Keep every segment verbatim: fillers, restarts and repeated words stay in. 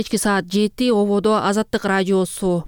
Кечки саат жети ободо Азаттык радиосу.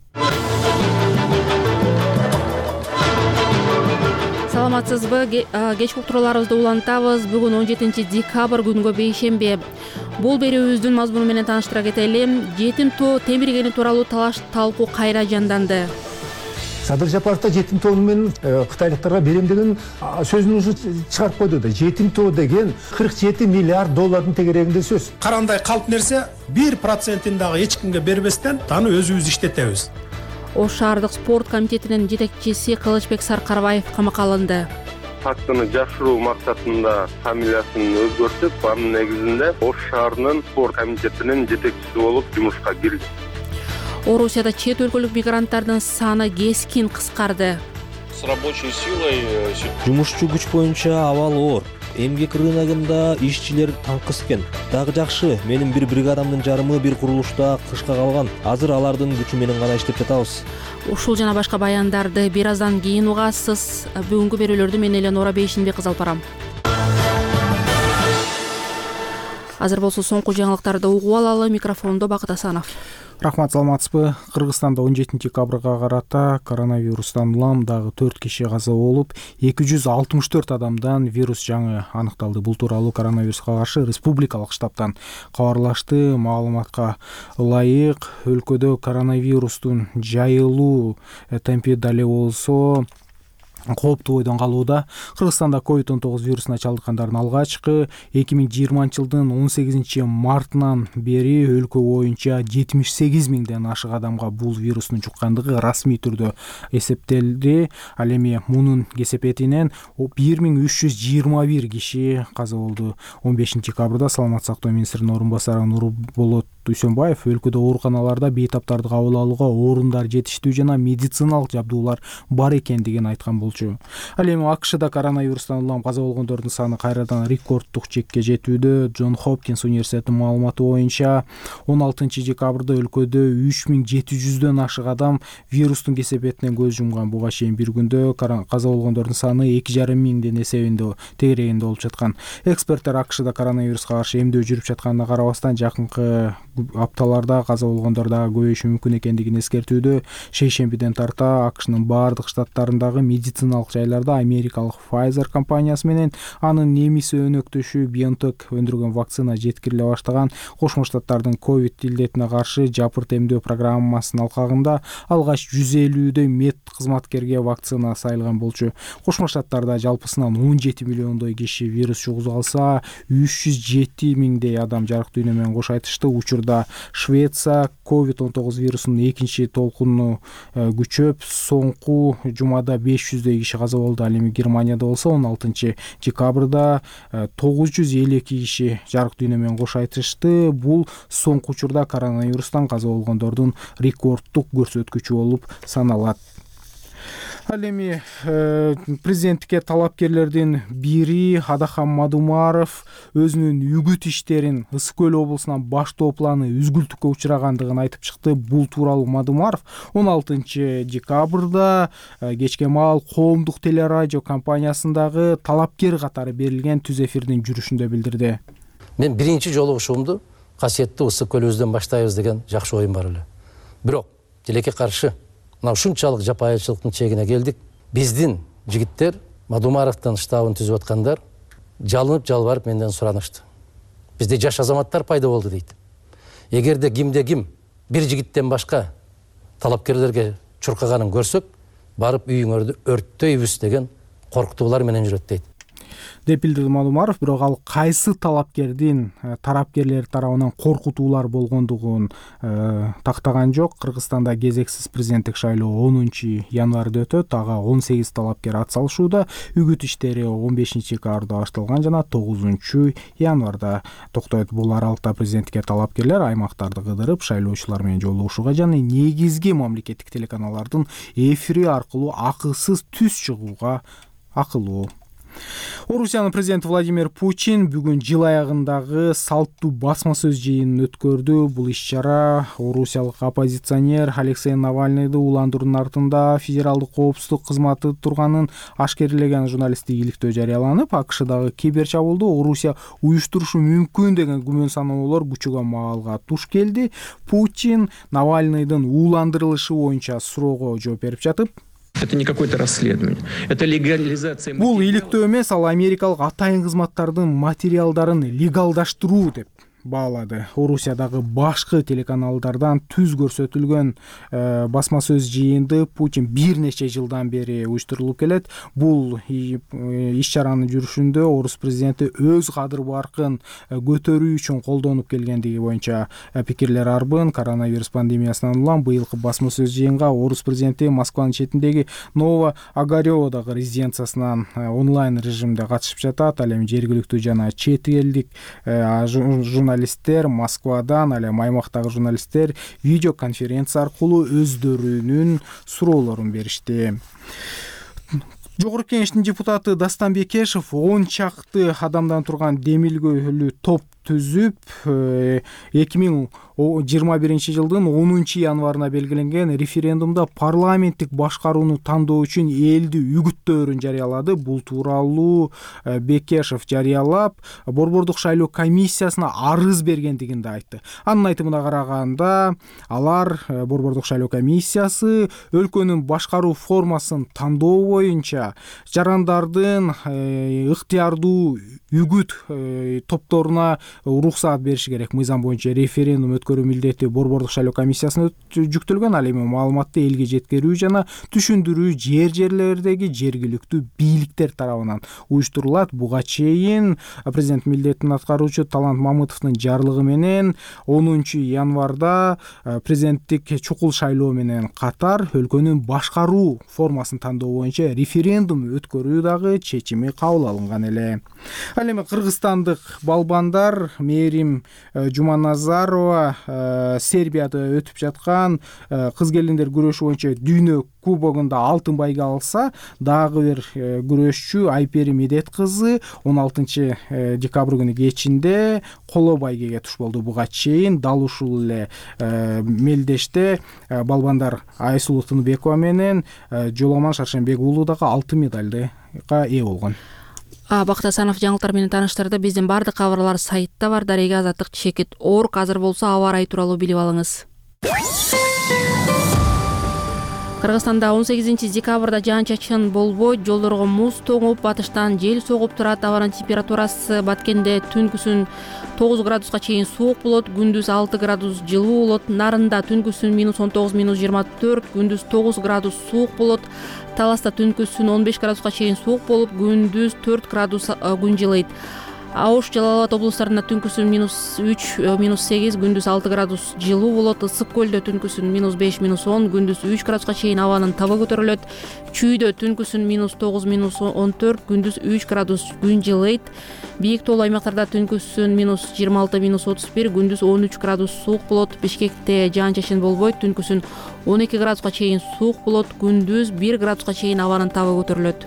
Саламатсызбы? Кечки уктурууларыбызды улантабыз. Бүгүн он жетинчи декабрь күнгө бейшемби. Бул берүүбүздүн мазмуну менен тааныштыра кетели. Жетим тоо темиргени тууралуу талаш талкуу кайра жанданды. Садыр Жапаров да жетим тоо менен кытайлыктарга берем деген сөзүн уже чыгарып койду да. Жетим тоо деген кырк жети миллиард доллардын тегерегинде сөз. Карандай калп нерсе бир процентин дагы эч кимге бербестен аны өзүбүз иштетебиз. Ош шаардык спорт комитетинин жетекчиси Кылычбек Саркарбаев камакка алынды. Фактыны жашыруу максатында фамилиясын өзгөртүп, анын негизинде Ош шаарынын спорт комитетинин жетекчиси болуп жумушка кирди. Орусияда чет өлкөлүк мигранттардын саны кескин кыскарды. С рабочей силой жумушчу күч боюнча абал оор. Эмгек рыногунда ишчилер таңкыс экен. Дагы жакшы, менин бир бригадамдын жарымы бир курулушта кышка калган. Азыр алардын күчү менен гана иштеп жатабыз. Ушул жана башка баяндарды бир аздан кийин угасыз. Бүгүнкү берүүлөрдү мен Эленора Бейшинбек кызы алып барам. Азыр болсо соңку жаңылыктарды угуп алалы. Микрофондо Бакыт Асанов. Рахмат, саламатсызбы? Кыргызстанда он жетинчи декабрга карата коронавирустан улам дагы төрт киши каза болуп, эки жүз алтымыш төрт адамдан вирус жаңы аныкталды. Бул тууралуу коронавируска каршы республикалык штабтан кабарлашты. Маалыматка ылайык, өлкөдө коронавирустун жайылуу темпи дале болсо кооптуу бойдон калууда. Кыргызстанда ковид он тогуз вирусуна чалдыккандардын алгачкы эки миң жыйырманчы жылдын он сегизинчи мартынан бери өлкө боюнча жетимиш сегиз миңден ашык адамга бул вирустун жуккандыгы расмий түрдө эсептелди. Ал эми мунун кесепетинен бир миң үч жүз жыйырма бир киши каза болду. он бешинчи декабрда Саламат сактоо министринин орун басары Нурболот Дүйсөнбаев өлкөдө ооруканаларда бейтаптарды кабыл алууга орундар жетиштүү жана медициналык жабдуулар бар экендигин айткан болчу. Ал эми АКШда коронавирустан улам каза болгондордун саны кайрадан рекорддук чекке жетүүдө. Джон Хопкинс университетинин маалыматы боюнча он алтынчы декабрда өлкөдө үч миң жети жүздөн ашык адам вирустун кесепетинен көз жумган. Буга чейин бир күндө каза болгондордун саны эки жарым миңдин эсебинде тегерегинде болуп жаткан. Эксперттер АКШда коронавируска каршы эмдөө жүрүп жатканына карабастан жакынкы апталарда каза болгондор дагы көбөйүшү мүмкүн экендигин эскертүүдө. Шейшембиден тарта АКШнын бардык штаттарындагы медициналык жайларда америкалык Pfizer компаниясы менен анын немис өнөктөшү BioNTech өндүргөн вакцина жеткириле баштаган. Кошмо Штаттардын ковид илдетине каршы жапырт эмдөө программасынын алкагында алгач жүз элүүдөй мед кызматкерге вакцина сайылган болчу. Кошмо Штаттарда жалпысынан он жети миллиондой киши вирус жугузуп алса, үч жүз жети миңдей адам жарык дүйнө менен кош айтышты. Учурда Швеция ковид он тогуз вирусунун экинчи толкуну күчөп, соңку жумада беш жүздөй киши каза болду. Ал эми Германияда болсо он алтынчы декабрда тогуз жүз элүү эки киши жарык дүйнө менен кош айтышты. Бул соңку учурда коронавирустан каза болгондордун рекорддук көрсөткүчү болуп саналат. Ал эми э, президенттикке талапкерлердин бири Адахан Мадумаров өзүнүн үгүт иштерин Ысык көл облусунан баштоо планы үзгүлтүккө учурагандыгын айтып чыкты. Бул тууралуу Мадумаров он алтынчы декабрда э, кечке маал коомдук телерадио компаниясындагы талапкер катары берилген түз эфирдин жүрүшүндө билдирди. Мен биринчи жолу ушуумду касиеттүү Ысык көлүбүздөн баштайбыз деген жакшы оюм бар эле. Бирок тилекке каршы мына ушунчалык жапайычылыктын чегине келдик. Биздин жигиттер Мадумаровдун штабын түзүп аткандар жалынып жалбарып менден суранышты. Бизде жаш азаматтар пайда болду дейт. Эгерде кимде ким бир жигиттен башка талапкерлерге чуркаганын көрсөк, барып үйүңөрдү өрттөйбүз деген коркутуулар менен жүрөт дейт. деп билдирди Мадумаров. Бирок ал кайсы талапкердин тарапкерлер тарабынан коркутуулар болгондугун э, тактаган жок. Кыргызстанда кезексиз президенттик шайлоо онунчу январда өтөт. Ага он сегиз талапкер ат салышууда. Үгүт иштери он бешинчи декабрда башталган жана тогузунчу январда токтойт. Бул аралыкта президенттикке талапкерлер аймактарды кыдырып, шайлоочулар менен жолугушууга жана негизги мамлекеттик телеканалдардын эфири аркылуу акысыз түз чыгууга акылуу. Орусиянын президенти Владимир Путин бүгүн жыл аягындагы салттуу басма сөз жыйынын өткөрдү. Бул иш-чара орусиялык оппозиционер Алексей Навальныйды уландыруунун артында федералдык коопсуздук кызматы турганын ашкерлеген журналисттик иликтөө жарыяланып, АКШдагы кибер чабуулду Орусия уюштурушу мүмкүн деген күмөн саноолор күчөгөн маалга туш келди. Путин Навальныйдын уландырылышы боюнча суроого жооп берип жатып, это не какое-то расследование, это легализация. Бул иликтөө эмес, ал америкалык атайын кызматтардын материалдарын легалдаштыруу деп баалады. Орусиядагы башкы телеканалдардан түз көрсөтүлгөн э, басма сөз жыйынды Путин бир нече жылдан бери уюштурулуп келет. Бул иш-чаранын жүрүшүндө орус президенти өз кадыр баркын көтөрүү үчүн колдонуп келгендиги боюнча пикирлер арбын. Коронавирус пандемиясынан улам быйылкы басма сөз жыйынга орус президенти Москванын четиндеги Ново-Огарёвдагы резиденциясынан онлайн режимде катышып жатат. Ал эми жергиликтүү жана чет элдик журналисттер Москвадан, ал эми аймактагы журналисттер видеоконференция аркылуу өздөрүнүн суроолорун беришти. Жогорку Кеңештин депутаты Дастан Бекешев он чакты адамдан турган демилгөлүү топ түзүп, эки миң жыйырма биринчи жылдын онунчу январына белгиленген референдумда парламенттик башкарууну тандоо үчүн элдүү үгүттөөрүн жарыялады. Бул тууралуу Бекешев жарыялап, Борбордук шайлоо комиссиясына арыз бергендигин да айтты. Анын айтымына караганда, алар Борбордук шайлоо комиссиясы өлкөнүн башкаруу формасын тандоо боюнча жарандардын ыктыярдуу үгүт топторуна уруксаат бериши керек. Мыйзам боюнча референдум өткөрүү милдети Борбордук шайлоо комиссиясына жүктөлгөн. Ал эми маалыматты элге жеткирүү жана түшүндүрүү жер жерлердеги жергиликтүү бийликтер тарабынан уюштурулат. Буга чейин президент милдетин аткаруучу Талант Мамытовдун жарлыгы менен онунчу январда президенттик чукул шайлоо менен катар өлкөнүн башкаруу формасын тандоо боюнча референдум өткөрүү дагы чечими кабыл алынган эле. Ал эми кыргызстандык балбандар Мээрим Жуманазарова Сербияда өтүп жаткан кыз келиндер күрөшү боюнча дүйнө кубогунда алтын байга алса, дагы бир күрөшчү Айпери Медет кызы он алтынчы декабрь күнү кечинде коло байгеге туш болду. Буга чейин дал ушул эле мелдеште балбандар Айсулуу Тыныбекова менен Жоламан Шаршенбек уулу дагы алтын медальга ээ болгон. Бакыт Асанов жаңылыктар менен тааныштырды. Биздин бардык кабарлар сайтта бар. Дарега Азаттык чекит орг. Азыр болсо аба ырайы тууралуу билип алыңыз. Кыргызстанда он сегизинчи декабрда жаан-чачын болбойт, жолдорго муз тоңуп, батыштан жел согуп турат. Абанын температурасы Баткенде түнкүсүн тогуз градуска чейин суук болот, күндүз алты градус жылуу болот. Нарында түнкүсүн минус он тогуз, минус жыйырма төрт, күндүз тогуз градус суук болот. Таласта түнкүсүн он беш градуска чейин суук болуп, күндүз төрт градус күн жылыйт. Ауш, Жалал Абад облустарында түнкүсүн минус үч, минус сегиз, күндүз алты градус жылуу болот. Ысык көлдө түнкүсүн минус беш, минус он, күндүз үч градуска чейин абанын табы көтөрүлөт. Чүйдө түнкүсүн минус тогуз, минус он төрт, күндүз үч градус күн жылыйт. Бийик тоолуу аймактарда түнкүсүн минус жыйырма алты, минус отуз бир, күндүз он үч градус суук болот. Бишкекте жаан-чачын болбойт, түнкүсүн он эки градуска чейин суук болот, күндүз бир градуска чейин абанын табы көтөрүлөт.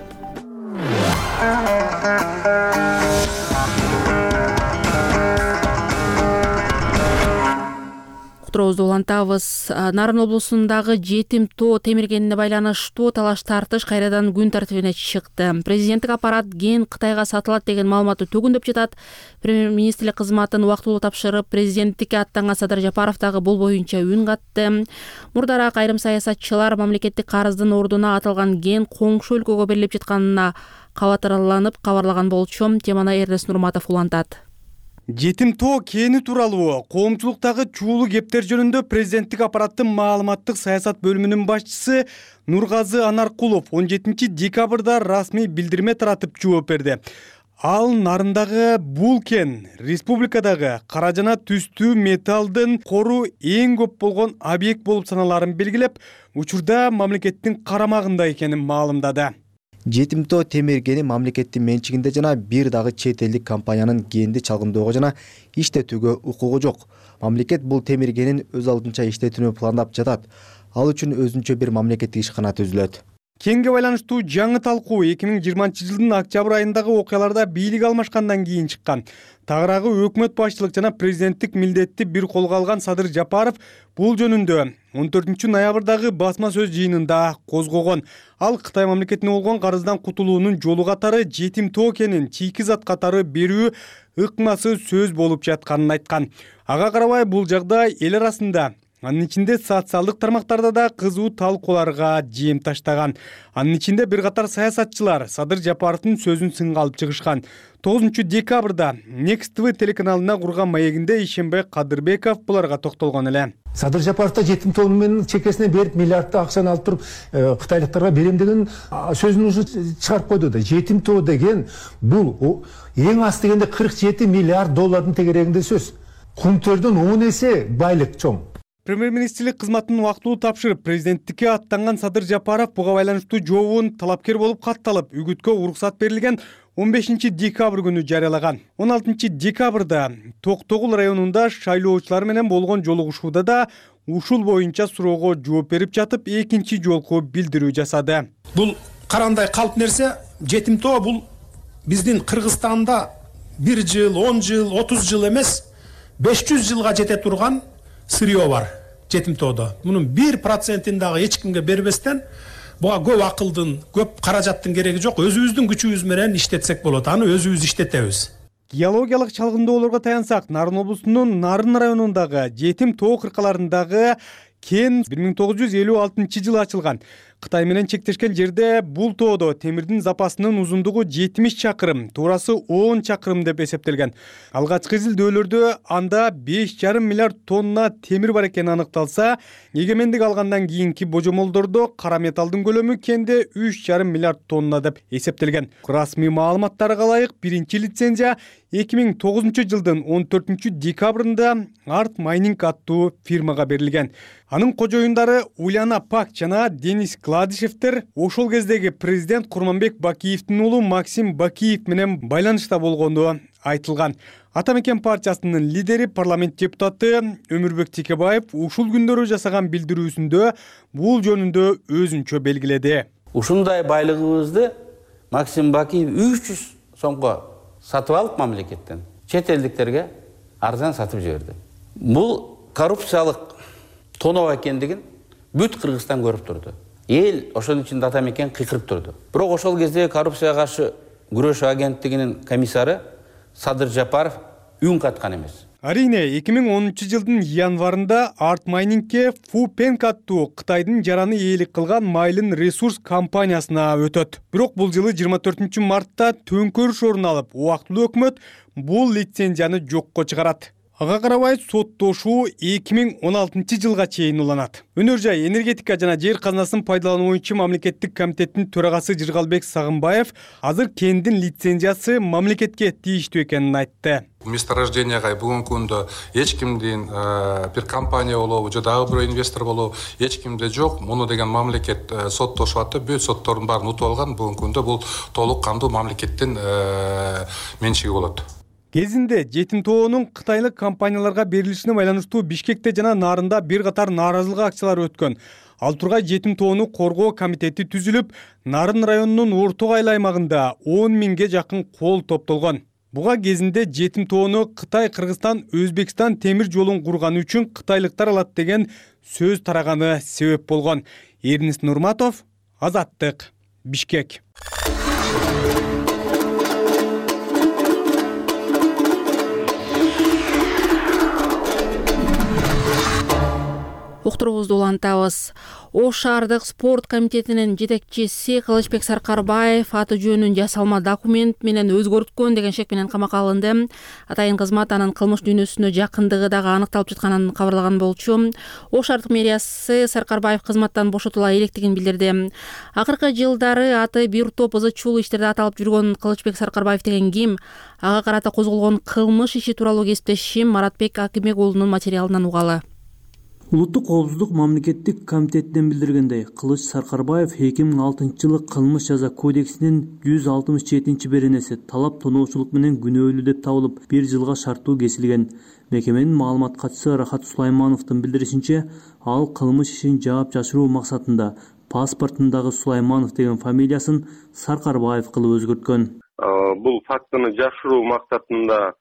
Уктуруубузду улантабыз. Нарын облусундагы жетим тоо темиргенине байланыштуу талаш тартыш кайрадан күн тартибине чыкты. Президенттик аппарат ген Кытайга сатылат деген маалыматты төгүндөп жатат. Премьер-министрлик кызматын убактылуу тапшырып, президенттикке аттанган Садыр Жапаров дагы бул боюнча үн катты. Мурдараак айрым саясатчылар мамлекеттик карыздын ордуна аталган ген коңшу өлкөгө берилип жатканына кабатырланып кабарлаган болчу. Теманы Эрнест Нурматов улантат. Жетим тоо кени тууралуу коомчулуктагы чуулуу кептер жөнүндө президенттик аппараттын маалыматтык саясат бөлүмүнүн башчысы Нургазы Анаркулов он жетинчи декабрда расмий билдирме таратып жооп берди. Ал нарындагы бул кен республикадагы кара жана түстүү металлдын кору эң көп болгон объект болуп саналарын белгилеп, учурда мамлекеттин карамагында экенин маалымдады. Жетим тоо темир кени мамлекеттин менчигинде жана бир дагы чет элдик компаниянын кенди чалгындоого жана иштетүүгө укугу жок. Мамлекет бул темир кенин өз алдынча иштетүүнү пландап жатат. Ал үчүн өзүнчө бир мамлекеттик ишкана түзүлөт. Кенге байланыштуу жаңы талкуу эки миң жыйырманчы жылдын октябрь айындагы окуяларда бийлик алмашкандан кийин чыккан. Тагыраагы өкмөт башчылык жана президенттик милдетти бир колго алган Садыр Жапаров бул жөнүндө он төртүнчү ноябрдагы басма сөз жыйынында козгогон. Ал Кытай мамлекетине болгон карыздан кутулуунун жолу катары жетим тоокенин чийки зат катары берүү ыкмасы сөз болуп жатканын айткан. Ага карабай бул жагдай эл арасында, анын ичинде социалдык тармактарда да кызуу талкууларга жем таштаган. Анын ичинде бир катар саясатчылар Садыр Жапаровдун сөзүн сынга алып чыгышкан. тогузунчу декабрда Next ти ви телеканалына курган маегинде Ишенбек Кадырбеков буларга токтолгон эле. Садыр Жапаров да жетим тоонун менен чекесине берип миллиардтай акчаны алып туруп кытайлыктарга берем деген сөзүн уже чыгарып койду да. Жетим тоо деген бул эң аз дегенде кырк жети миллиард доллардын тегерегинде сөз. Кумтөрдөн он эсе байлык чоң. Премьер-министрлик кызматын убактылуу тапшырып, президенттикке аттанган Садыр Жапаров буга байланыштуу жообун талапкер болуп катталып, үгүткө уруксат берилген он бешинчи декабрь күнү жарыялаган. он алтынчы декабрда Токтогул районунда шайлоочулар менен болгон жолугушууда да ушул боюнча суроого жооп берип жатып, экинчи жолку билдирүү жасады. Бул карандай калп нерсе. Жетим тоо бул биздин Кыргызстанда бир жыл, он жыл, отуз жыл эмес, беш жүз жылга жете турган сырьё бар жетим тоодо. Мунун бир процентин дагы эч кимге бербестен буга көп акылдын, көп каражаттын кереги жок. Өзүбүздүн күчүбүз менен иштетсек болот. Аны өзүбүз иштетебиз. Геологиялык чалгындоолорго таянсак, Нарын облусунун Нарын районундагы жетим тоо кыркаларындагы кен бир миң тогуз жүз элүү алтынчы жылы ачылган. Кытай менен чектешкен жерде бул тоодо темирдин запасынын узундугу жетимиш чакырым, туурасы он чакырым деп эсептелген. Алгачкы изилдөөлөрдө анда беш жарым миллиард тонна темир бар экени аныкталса, эгемендик алгандан кийинки божомолдордо кара металлдын көлөмү кенде үч жарым миллиард тонна деп эсептелген. Расмий маалыматтарга ылайык биринчи лицензия эки миң тогузунчу жылдын он төртүнчү декабрында Арт Майнинг аттуу фирмага берилген. Анын кожоюндары Ульяна Пак жана Денис Гладышевтер ошол кездеги президент Курманбек Бакиевдин уулу Максим Бакиев менен байланышта болгону айтылган. Ата мекен партиясынын лидери, парламент депутаты Өмүрбек Текебаев ушул күндөрү жасаган билдирүүсүндө бул жөнүндө өзүнчө белгиледи. Ушундай байлыгыбызды Максим Бакиев үч жүз сомго сатып алып мамлекеттен чет элдиктерге арзан сатып жиберди. Бул коррупциялык тоноо экендигин бүт Кыргызстан көрүп турду. Эл ошонун ичинде ата мекен кыйкырып турду. Бирок ошол кезде коррупцияга каршы күрөш агенттигинин комиссары Садыр Жапаров үн каткан эмес. Арине эки миң онунчу жылдын январында Арт Майнингке Фупенк аттуу Кытайдын жараны ээлик кылган Майлын ресурс компаниясына өтөт. Бирок бул жылы жыйырма төртүнчү мартта төңкөрүш орун алып, убактылуу өкмөт бул лицензияны жокко чыгарат. Ага карабай соттошуу эки миң он алтынчы жылга чейин уланат. Өнөр жай энергетика жана жер казынасын пайдалануу боюнча мамлекеттик комитеттин төрагасы Жыргалбек Сагынбаев азыр кендин лицензиясы мамлекетке тийиштүү экенин айтты. Месторожденияга бүгүнкү күндө эч кимдин бир компания болобу же дагы бир инвестор болобу эч кимде жок. Муну деген мамлекет соттошуп атты. Бүт соттордун баарын утуп алган. Бүгүнкү күндө бул толук кандуу мамлекеттин менчиги болот. Кезинде жетим тоонун кытайлык компанияларга берилишине байланыштуу Бишкекте жана Нарында бир катар нааразылык акциялары өткөн. Ал тургай жетим тоону коргоо комитети түзүлүп, Нарын районунун Орто Айыл аймагында он миңге жакын кол топтолгон. Буга кезинде жетим тоону Кытай, Кыргызстан, Өзбекстан темир жолун курганы үчүн кытайлыктар алат деген сөз тараганы себеп болгон. Эрнис Нурматов, Азаттык, Бишкек. Уктуруубузду улантабыз. Ош шаардык спорт комитетинин жетекчиси Кылычбек Саркарбаев аты жөнүн жасалма документ менен өзгөрткөн деген шек менен камакка алынды. Атайын кызмат анын кылмыш дүйнөсүнө жакындыгы дагы аныкталып жатканын кабарлаган болчу. Ош шаардык мэриясы Саркарбаев кызматтан бошотула электигин билдирди. Акыркы жылдары аты бир топ ызы чулуу иштерде аталып жүргөн Кылычбек Саркарбаев деген ким? Ага карата козголгон кылмыш иши тууралуу кесиптешим Маратбек Акимбек уулунун материалынан угалы. Улуттук коопсуздук мамлекеттик комитетинен билдиргендей, Кылыч Саркарбаев эки миң алтынчы жылы кылмыш жаза кодексинин жүз алтымыш жетинчи беренеси талап тоноочулук менен күнөөлүү деп табылып, бир жылга шарттуу кесилген. Мекеменин маалымат катчысы Рахат Сулаймановдун билдиришинче, ал кылмыш ишин жаап жашыруу максатында паспортундагы Сулайманов деген фамилиясын Саркарбаев кылып өзгөрткөн. Бул фактыны жашыруу максатында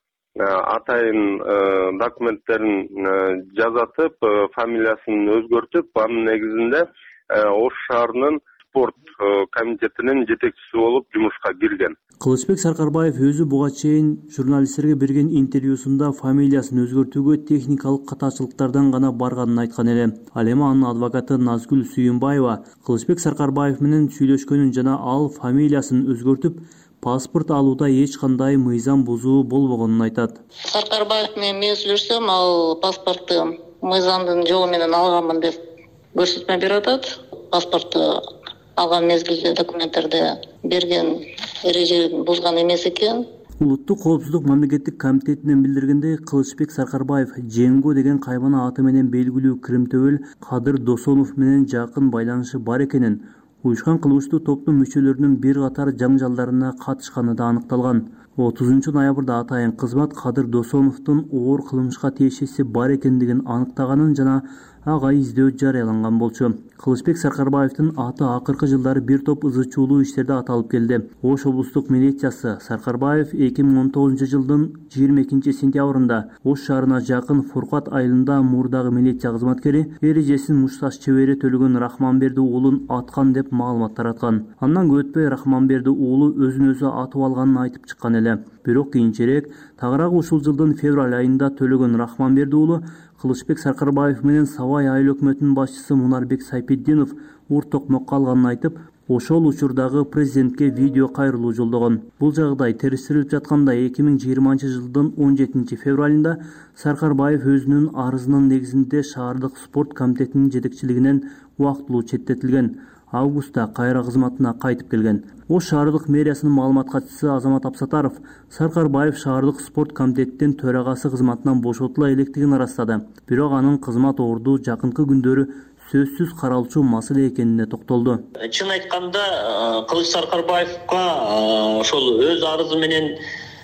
атайын документтерин жазатып, фамилиясын өзгөртүп, анын негизинде Ош шаарынын спорт комитетинин жетекчиси болуп жумушка кирген. Кылычбек Саркарбаев өзү буга чейин журналисттерге берген интервьюсунда фамилиясын өзгөртүүгө техникалык катачылыктардан гана барганын айткан эле. Ал эми анын адвокаты Назгүл Сүйүнбаева Кылычбек Саркарбаев менен сүйлөшкөнүн жана ал фамилиясын өзгөртүп, паспорт алууда эч кандай мыйзам бузуу болбогонун айтат. Саркарбаев менен мен сүйлөшсөм, ал паспортту мыйзамдын жолу менен алганмын деп көрсөтмө берип атат. Паспортту алган мезгилде документтерде берген эрежени бузган эмес экен. Улуттук коопсуздук мамлекеттик комитетинен билдиргендей, Кылычбек Саркарбаев Женго деген кайбана аты менен белгилүү кримтөбөл Кадыр Досонов менен жакын байланышы бар экенин, уюшкан кылмыштуу топтун мүчөлөрүнүн бир катар жаңжалдарына катышканы да аныкталган. отузунчу ноябрда атайын кызмат Кадыр Досоновдун оор кылмышка тиешеси бар экендигин аныктаганын жана ага издөө жарыяланган болчу. Кылычбек Саркарбаевдин аты акыркы жылдары бир топ ызы чуулуу иштерде аталып келди. Ош облустук милициясы Саркарбаев эки миң он тогузунчу жылдын жыйырма экинчи сентябрында Ош шаарына жакын Фуркат айылында мурдагы милиция кызматкери эрежесин мушташ чебери Төлөгөн Рахманберди уулун аткан деп маалымат тараткан. Андан көп өтпөй Рахманберди уулу өзүн өзү атып алганын айтып чыккан эле. Бирок кийинчерээк тагыраак ушул жылдын февраль айында Төлөгөн Рахманберди уулу Кылычбек Саркарбаев менен Сабай айыл өкмөтүнүн башчысы Мунарбек Сайпетдинов уртокмок калганын айтып, ошол учурдагы президентке видео кайрылуу жолдогон. Бул жагдай териштирилип жатканда эки миң жыйырманчы жылдын он жетинчи февралында Саркарбаев өзүнүн арызынын негизинде шаардык спорт комитетинин жетекчилигинен убактылуу четтетилген. Августта кайра кызматына кайтып келген. Ош шаардык мэриясынын маалымат катчысы Азамат Апсатаров Саркарбаев шаардык спорт комитетинин төрагасы кызматынан бошотула электигин ырастады. Бирок анын кызмат орду жакынкы күндөрү сөзсүз каралчу маселе экенине токтолду. Чын айтканда, Кылыч Саркарбаевга ошол өз арызы менен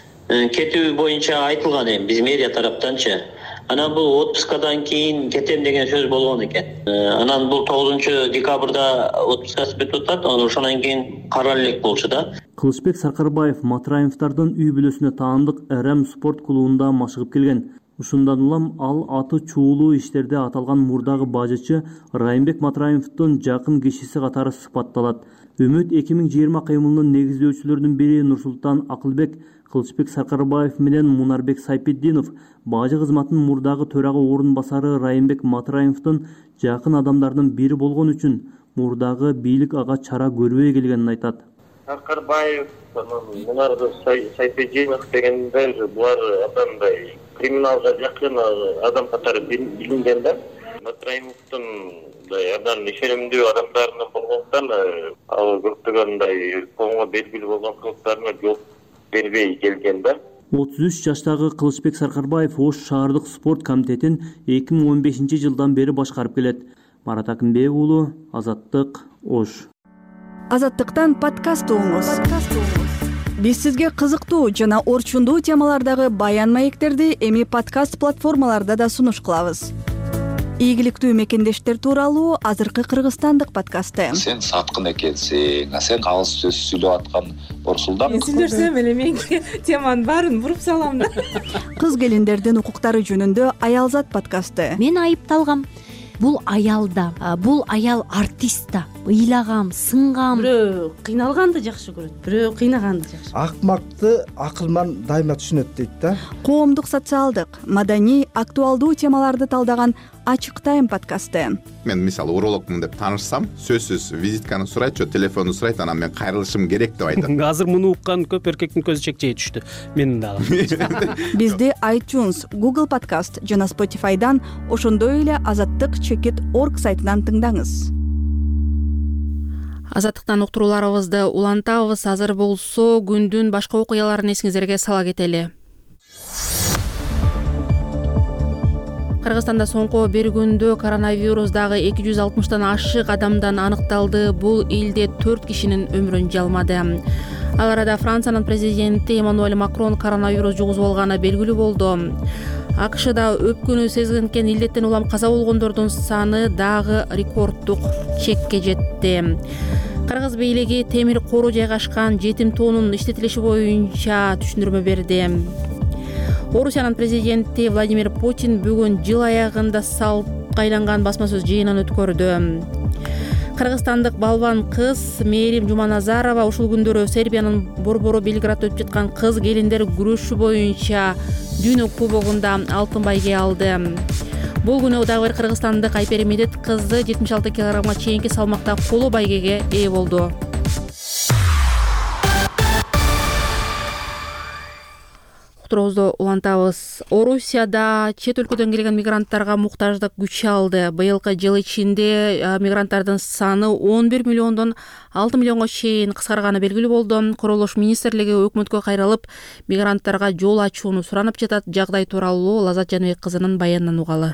кетүү боюнча айтылган эми биз мэрия тараптанчы. Анан бул отпускадан кийин кетем деген сөз болгон экен. Анан бул тогузунчу декабрда отпускасы бүтүп атат, ошондон кийин карар элек болчу да. Кылычбек Саркарбаев Матраимовдордун үй бүлөсүнө таандык Эрем спорт клубунда машыгып келген. Ушундан улам ал аты чуулуу иштерде аталган мурдагы бажычы Райымбек Матраимовдун жакын кишиси катары сыпатталат. Үмүт эки миң жыйырма кыймылынын негиздөөчүлөрүнүн бири Нурсултан Акылбек Кылычбек Саркарбаев менен Мунарбек Сайпетдинов бажы кызматынын мурдагы төрага орун басары Райымбек Матраимовдун жакын адамдарынын бири болгон үчүн мурдагы бийлик ага чара көрбөй келгенин айтат. Саркарбаев, Мунарбек Сайпетдинов дегендер булар адамдай криминалга жакын адам катары билинген да. Матраимовдун абдан ишенимдүү адамдарынын болгондуктан ал көптөгөндай коомго белгилүү болгон кылыктарына жол бербей келген да. отуз үч жаштагы Кылычбек Саркарбаев Ош шаардык спорт комитетин эки миң он бешинчи жылдан бери башкарып келет. Марат Акынбек уулу, Азаттык, Ош. Азаттыктан подкаст угуңуз. Биз сизге кызыктуу жана орчундуу темалардагы баян маектерди эми подкаст платформаларда да сунуш кылабыз. Ийгиликтүү мекендештер тууралуу азыркы кыргызстандык подкасты. Сен саткын экенсиң, сен алыс сөз сүйлөп аткан Борсулдам. Мен сүйлөсөм эле менин теманын баарын буруп салам да. Кыз келиндердин укуктары жөнүндө Аялзат подкасты. Мен айыпталгам. Бул аял да, бул аял артист да. Ыйлагам, сынгам. Бирөө кыйналганды жакшы көрөт, бирөө кыйнаганды жакшы. Акмакты акылман дайыма түшүнөт дейт да. Коомдук, социалдык, маданий, актуалдуу темаларды талдаган Ачык тайм подкасты. Мен мисалы урологмун деп таанышсам, сөзсүз визитканы сурайт, же телефонду сурайт, анан мен кайрылышым керек деп айтат. Азыр муну уккан көп эркектин көзү чекчей түштү. Менин дагы. Бизди iTunes, Google Podcast жана Spotify'дан, ошондой эле азаттык чекит точка орг сайтынан тыңдаңыз. Азаттыктан уктурууларыбызды улантабыз. Азыр болсо күндүн башка окуяларын эсиңиздерге сала кетели. Кыргызстанда соңку бир күндө коронавирус дагы эки жүз алтымыштан ашык адамдан аныкталды. Бул элде төрт кишинин өмүрүн жалмады. Ал арада Франциянын президенти Эммануэль Макрон коронавирус жугузуп алганы белгилүү болду. АКШда өпкүнү сезгенкен илдеттен улам каза болгондордун саны дагы рекорддук чекке жетти. Кыргыз бийлиги темир кору жайгашкан жетим тоонун иштетилиши боюнча түшүндүрмө берди. Орусиянын президенти Владимир Путин бүгүн жыл аягында салпка айланган басма сөз жыйынын өткөрдү. Кыргызстандык балбан кыз Мээрим Жуманазарова ушул күндөрү Сербиянын борбору Белградда өтүп жаткан кыз келиндер күрөшү боюнча дүйнө кубогунда алтын байге алды. Бул күнү дагы бир кыргызстандык Айпери Медет кызы жетимиш алты килограммга чейинки салмакта коло байгеге ээ болду. Уктуруубузду улантабыз. Орусияда чет өлкөдөн келген мигранттарга муктаждык күч алды. Быйылкы жыл ичинде мигранттардын саны он бир миллиондон алты миллионго чейин кыскарганы белгилүү болду. Курулуш министрлиги өкмөткө кайрылып, мигранттарга жол ачууну суранып жатат. Жагдай тууралуу Лазат Жаныбек кызынын баянынан угалы.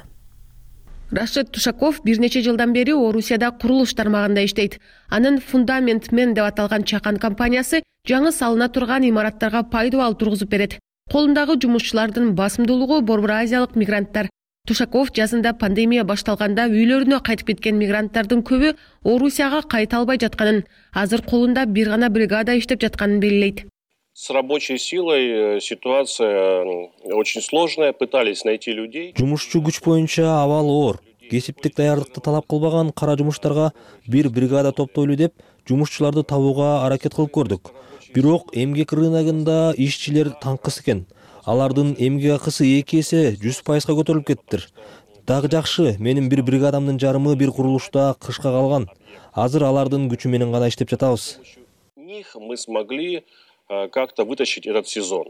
Рашид Тушаков бир нече жылдан бери Орусияда курулуш тармагында иштейт. Анын Фундамент мен деп аталган чакан компаниясы жаңы салына турган имараттарга пайдалуу тургузуп берет. Колундагы жумушчулардын басымдуулугу Борбор Азиялык мигранттар. Тушаков жазында пандемия башталганда үйлөрүнө кайтып кеткен мигранттардын көбү Орусияга кайта албай жатканын, азыр колунда бир гана бригада иштеп жатканын белгилейт. С рабочей силой ситуация очень сложная, пытались найти людей. Жумушчу күч боюнча абал оор. Кесиптик даярдыкты талап кылбаган кара жумуштарга бир бригада топтойлу деп жумушчуларды табууга аракет кылып көрдүк. Бирок эмгек рыногунда ишчилер таңкыс экен. Алардын эмгек акысы эки эсе жүз пайызга көтөрүлүп кеттир. Дагы жакшы, менин бир бригадамдын жарымы бир курулушта кышка калган. Азыр алардын күчү менен гана иштеп жатабыз. Них мы смогли как-то вытащить этот сезон.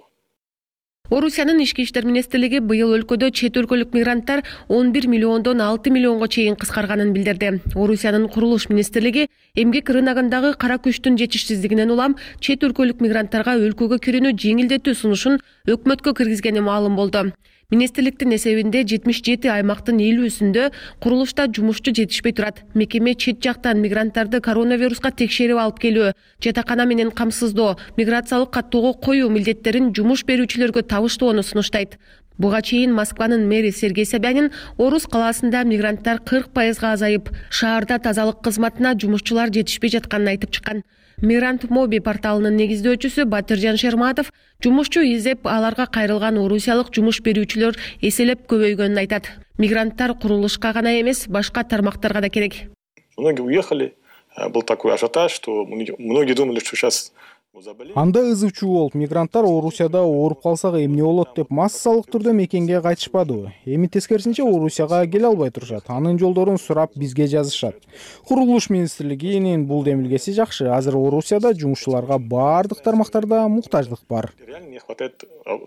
Орусиянын ички иштер министрлиги быйыл өлкөдө чет өлкөлүк мигранттар он бир миллиондон алты миллионго чейин кыскарганын билдирди. Орусиянын курулуш министрлиги эмгек рыногундагы кара күчтүн жетишсиздигинен улам чет өлкөлүк мигранттарга өлкөгө кирүүнү жеңилдетүү сунушун өкмөткө киргизгени маалым болду. Министрликтин эсебинде жетимиш жети аймактын элүүсүндө курулушта жумушчу жетишпей турат. Мекеме чет жактан мигранттарды коронавируска текшерип алып келүү, жатакана менен камсыздоо, миграциялык каттоого коюу милдеттерин жумуш берүүчүлөргө табыштоону сунуштайт. Буга чейин Москванын мэри Сергей Собянин Орус калаасында мигранттар кырк пайызга азайып, шаарда тазалык кызматына жумушчулар жетишпей жатканын айтып чыккан. Мигрант Моби порталынын негиздөөчүсү Батыржан Шерматов жумушчу издеп аларга кайрылган орусиялык жумуш берүүчүлөр эселеп көбөйгөнүн айтат. Мигранттар курулушка гана эмес, башка тармактарга да керек. Многие уехали. Был такой ажиотаж, что многие думали, что сейчас Анда ызы чуу болуп, мигранттар Орусияда ооруп калсак эмне болот деп массалык түрдө мекенге кайтышпады. Эми тескерисинче Орусияга келе албай турушат. Анын жолдорун сурап бизге жазышат. Курулуш министрлигинин бул демилгеси жакшы. Азыр Орусияда жумушчуларга баардык тармактарда муктаждык бар. Реально не хватает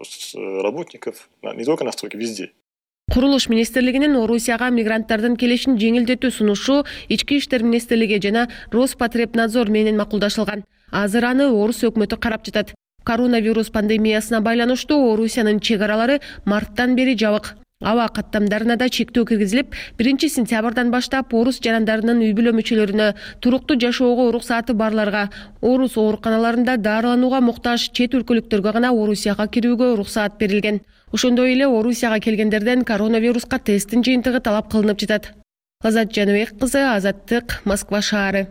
работников, не только на стройке, везде. Курулуш министрлигинин Орусияга мигранттардын келишин жеңилдетүү сунушу ички иштер министрлиги жана Роспотребнадзор менен макулдашылган. Азыр аны Орус өкмөтү карап жатат. Коронавирус пандемиясына байланыштуу Орусиянын чек аралары марттан бери жабык. Аба каттамдарына да чектөө киргизилип, биринчи сентябрдан баштап Орус жарандарынын үй бүлө мүчөлөрүнө, туруктуу жашоого уруксаты барларга, Орус ооруканаларында дарыланууга муктаж чет өлкөлүктөргө гана Орусияга кирүүгө уруксаат берилген. Ошондой эле Орусияга келгендерден коронавируска тесттин жыйынтыгы талап кылынып жатат. Лазат Жаныбек кызы, Азаттык, Москва шаары.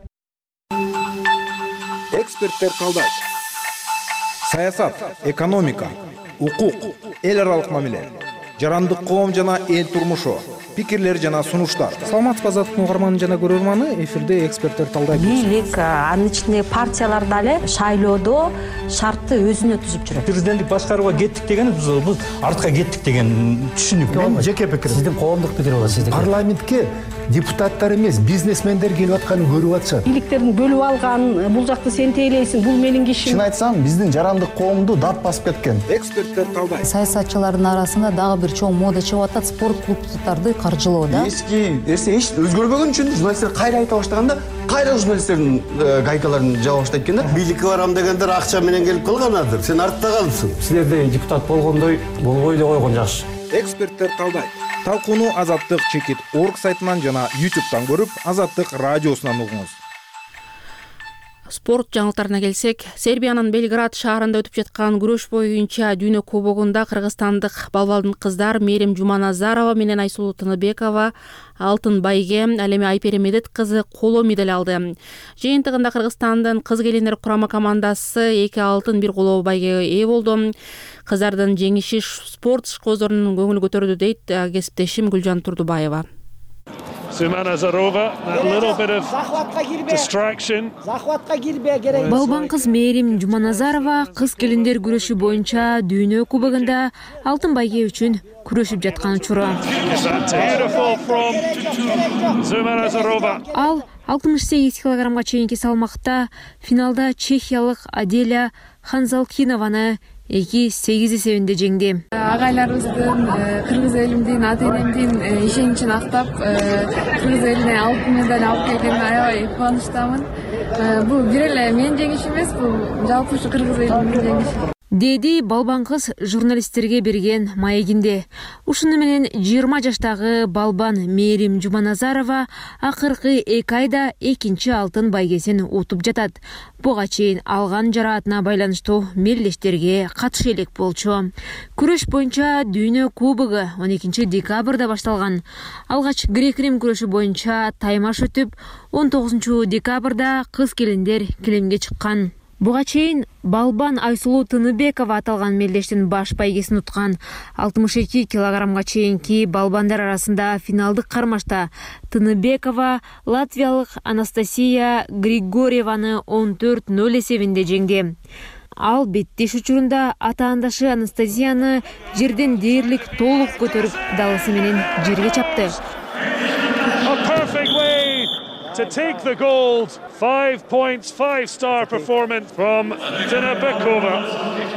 Эксперттер калдайт. Саясат, экономика, укук, эл аралык мамиле, жарандык коом жана эл турмушу, пикирлер жана сунуштар. Саламатсызбы Азаттык угарманы жана көрөрманы, эфирде эксперттер талдайт. Бийлик, анын ичинде партиялар дагы шайлоодо шартты өзүнө түзүп жүрөт. Президенттик башкарууга кеттик деген биз артка кеттик деген түшүнүк. Мен жеке пикирим. Сиздин коомдук пикир болот, сиздин. Парламентке депутаттар эмес, бизнесмендер келип атканын көрүп атышат. Бийликтердин бөлүп алган, бул жакты сен тейлейсиң, бул менин кишим. Чын айтсам, биздин жарандык коомду дат басып кеткен. Эксперттер талдайт. Саясатчылардын арасында дагы бир чоң мода чыгып атат, спорт клубдарды каржылоо да. Эски нерсе эч өзгөрбөгөн үчүн журналисттер кайра айта баштаганда, кайра журналисттердин гайкаларын жаба баштайт экен да. Бийликке барам дегендер акча менен келип калганадыр. Сен артта калдысың. Силерде депутат болгондой болбой эле койгон жакшы. Эксперттер талдайт. талкууну азаттык чекит орг сайтынан жана ютубтан көрүп, Азаттык радиосунан угуңуз. Спорт жаңылыктарына келсек, Сербиянын Белград шаарында өтүп жаткан күрөш боюнча дүйнө кубогунда кыргызстандык балбалдын кыздар Мерим Жуманазарова менен Айсулуу Тыныбекова алтын байге, ал эми Айпери Медет кызы коло медаль алды. Жыйынтыгында Кыргызстандын кыз келиндер курама командасы эки алтын бир коло байге ээ болду. Кыздардын жеңиши спорт ишкозорунун көңүл көтөрдү дейт кесиптешим Гүлжан Турдубаева. Балбан кыз Мерим Жуманазарова кыз келиндер күрөшү боюнча дүйнө кубогунда алтын байге үчүн күрөшүп жаткан учуру. Ал алтымыш сегиз килограммга чейинки салмакта финалда чехиялык Аделя Ханзалкинованы эки сегиз эсебинде жеңди. Агайларыбыздын, кыргыз элимдин, ата энемдин ишеничин актап, кыргыз элине алтын медаль алып келгениме аябай кубанычтамын. Бул бир эле менин жеңишим эмес, бул жалпы ушу кыргыз элинин жеңиши. Деди балбан кыз журналисттерге берген маегинде. Ушуну менен жыйырма жаштагы балбан Мерим Жуманазарова акыркы эки айда экинчи алтын байгесин утуп жатат. Буга чейин алган жараатына байланыштуу мелдештерге катыша элек болчу. Күрөш боюнча дүйнө кубогу он экинчи декабрда башталган. Алгач грек-рим күрөшү боюнча таймаш өтүп, он тогузунчу декабрда кыз келиндер килемге чыккан. Буга чейин балбан Айсулуу Тыныбекова аталган мелдештин баш байгесин уткан. алтымыш эки килограммга чейинки балбандар арасында финалдык кармашта Тыныбекова латвиялык Анастасия Григорьеваны он төрт ноль эсебинде жеңди. Ал беттеш учурунда атаандашы Анастасияны жерден дээрлик толук көтөрүп, далысы менен жерге чапты. To take the gold, five points, five star performance from Tыныбекова.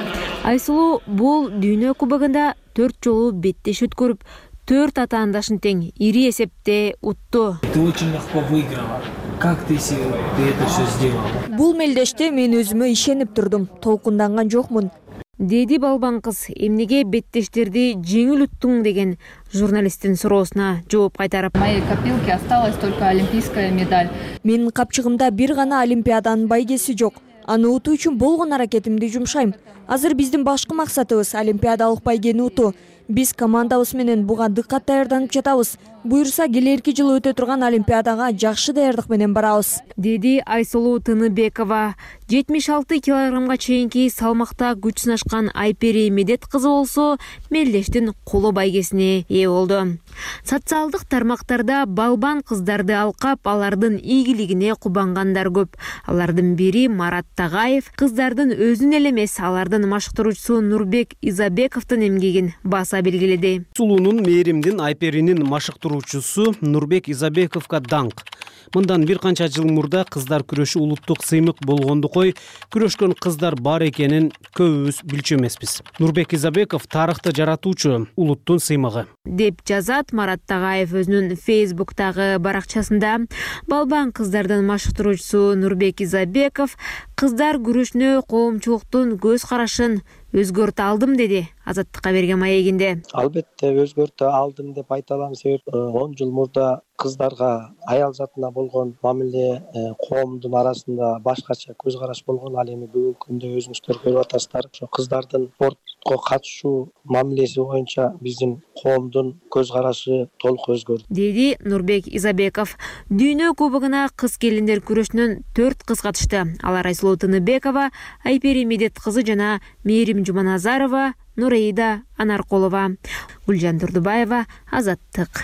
Айсулуу бул дүйнө кубогунда төрт жолу беттеш өткөрүп, төрт атаандашын тең ири эсепте утту. Ты очень легко выиграла. Как ты это все сделала? Бул мелдеште мен өзүмө ишенип турдум, толкунданган жокмун. Деди балбан кыз, эмнеге беттештерди жеңил уттуң деген журналисттин суроосуна жооп кайтарып. В моей копилке осталась только олимпийская медаль. Менин капчыгымда бир гана олимпиаданын байгеси жок. Аны утуу үчүн болгон аракетимди жумшайм. Азыр биздин башкы максатыбыз олимпиадалык байгени утуу. Биз командабыз менен буга дыккат даярданып жатабыз. Буюрса келерки жылы өтө турган олимпиадага жакшы даярдык менен барабыз, деди Айсулуу Тыныбекова. жетимиш алты килограммга чейинки салмакта күч сынашкан Айпери Медет кызы болсо мелдештин коло байгесине ээ болду. Социалдык тармактарда балбан кыздарды алкап, алардын ийгилигине кубангандар көп. Алардын бири Марат Тагаев кыздардын өзүн эле эмес, алардын машыктыруучусу Нурбек Изабековдун эмгегин баса белгиледи. Сулуунун, Меримдин, Айперинин машыктыруучусу Нурбек Изабековго даңк. Мындан бир канча жыл мурда кыздар күрөшү улуттук сыймык болгондукой, күрөшкөн кыздар бар экенин көбүбүз билчү эмеспиз. Нурбек Изабеков тарыхты жаратуучу улуттун сыймыгы, деп жазат Марат Тагаев өзүнүн Фейсбуктагы баракчасында. Балбан кыздардын машыктыруучусу Нурбек Изабеков кыздар күрөшүнө коомчулуктун көз карашын өзгөртө алдым деди Азаттыкка берген маегинде. Албетте өзгөртө алдым деп айта алам, себеби он жыл мурда кыздарга аял затына болгон мамиле коомдун арасында башкача көз караш болгон. Ал эми бүгүнкү күндө өзүңүздөр көрүп атасыздар, ошо кыздардын спортко катышуу мамилеси боюнча биздин коомдун көз карашы толук өзгөрдү, деди Нурбек Изабеков. Дүйнө кубогуна кыз келиндер күрөшүнөн төрт кыз катышты. Алар Айсулуу Тыныбекова, Айпери Медет кызы жана Мерим Жуманазарова, Нураида Анаркулова. Гүлжан Турдубаева, Азаттык.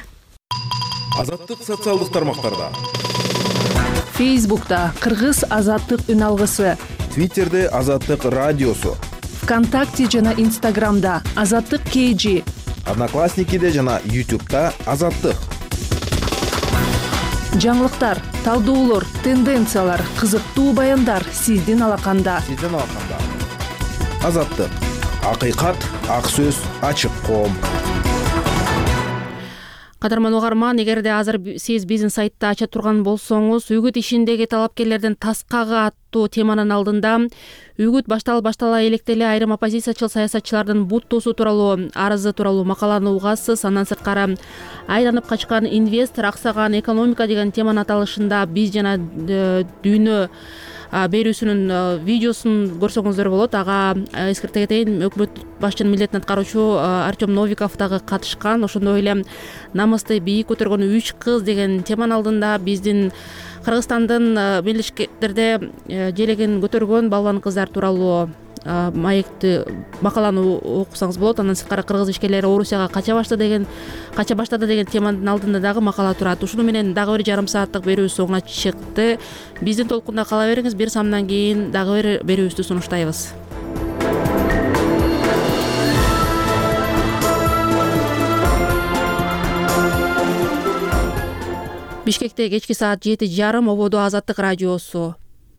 Азаттык социалдык тармактарда. Фейсбукта Кыргыз Азаттык үн алгысы, Твиттерде Азаттык радиосу, ВКонтакте жана Инстаграмда Азаттык кей джи, Одноклассникиде жана Ютубта Азаттык. Жаңылыктар, талдоолор, тенденциялар, кызыктуу баяндар сиздин алаканда. Сиздин алаканда. Азаттык. Акыйкат, ак сөз, ачык коом. Кадырман угарман, эгерде азыр сиз биздин сайтта ача турган болсоңуз, үгүт ишиндеги талапкерлердин таскагы аттуу теманын алдында үгүт башталып баштала электе эле айрым оппозициячыл саясатчылардын бут тосуу тууралуу арызы тууралуу макаланы угасыз. Андан сырткары айланып качкан инвестор, аксаган экономика деген теманын аталышында биз жана дүйнө берүүсүнүн видеосун көрсөңүздөр болот. Ага эскерте кетейин, өкмөт башчынын милдетин аткаруучу Артем Новиков дагы катышкан. Ошондой эле намысты бийик көтөргөн үч кыз деген теманын алдында биздин Кыргызстандын Мелдештерде желегин көтөргөн балбан кыздар тууралуу маекти макаланы окусаңыз болот. Андан сырткары кыргыз ишкерлери Орусияга кача баштады деген кача баштады деген теманын алдында дагы макала турат. Ушуну менен дагы бир жарым сааттык берүү соңуна чыкты. Биздин толкунда кала бериңиз. Бир самдан кийин дагы бир берүүбүздү сунуштайбыз. Бишкекте кечки саат жети жарым. Ободо Азаттык радиосу.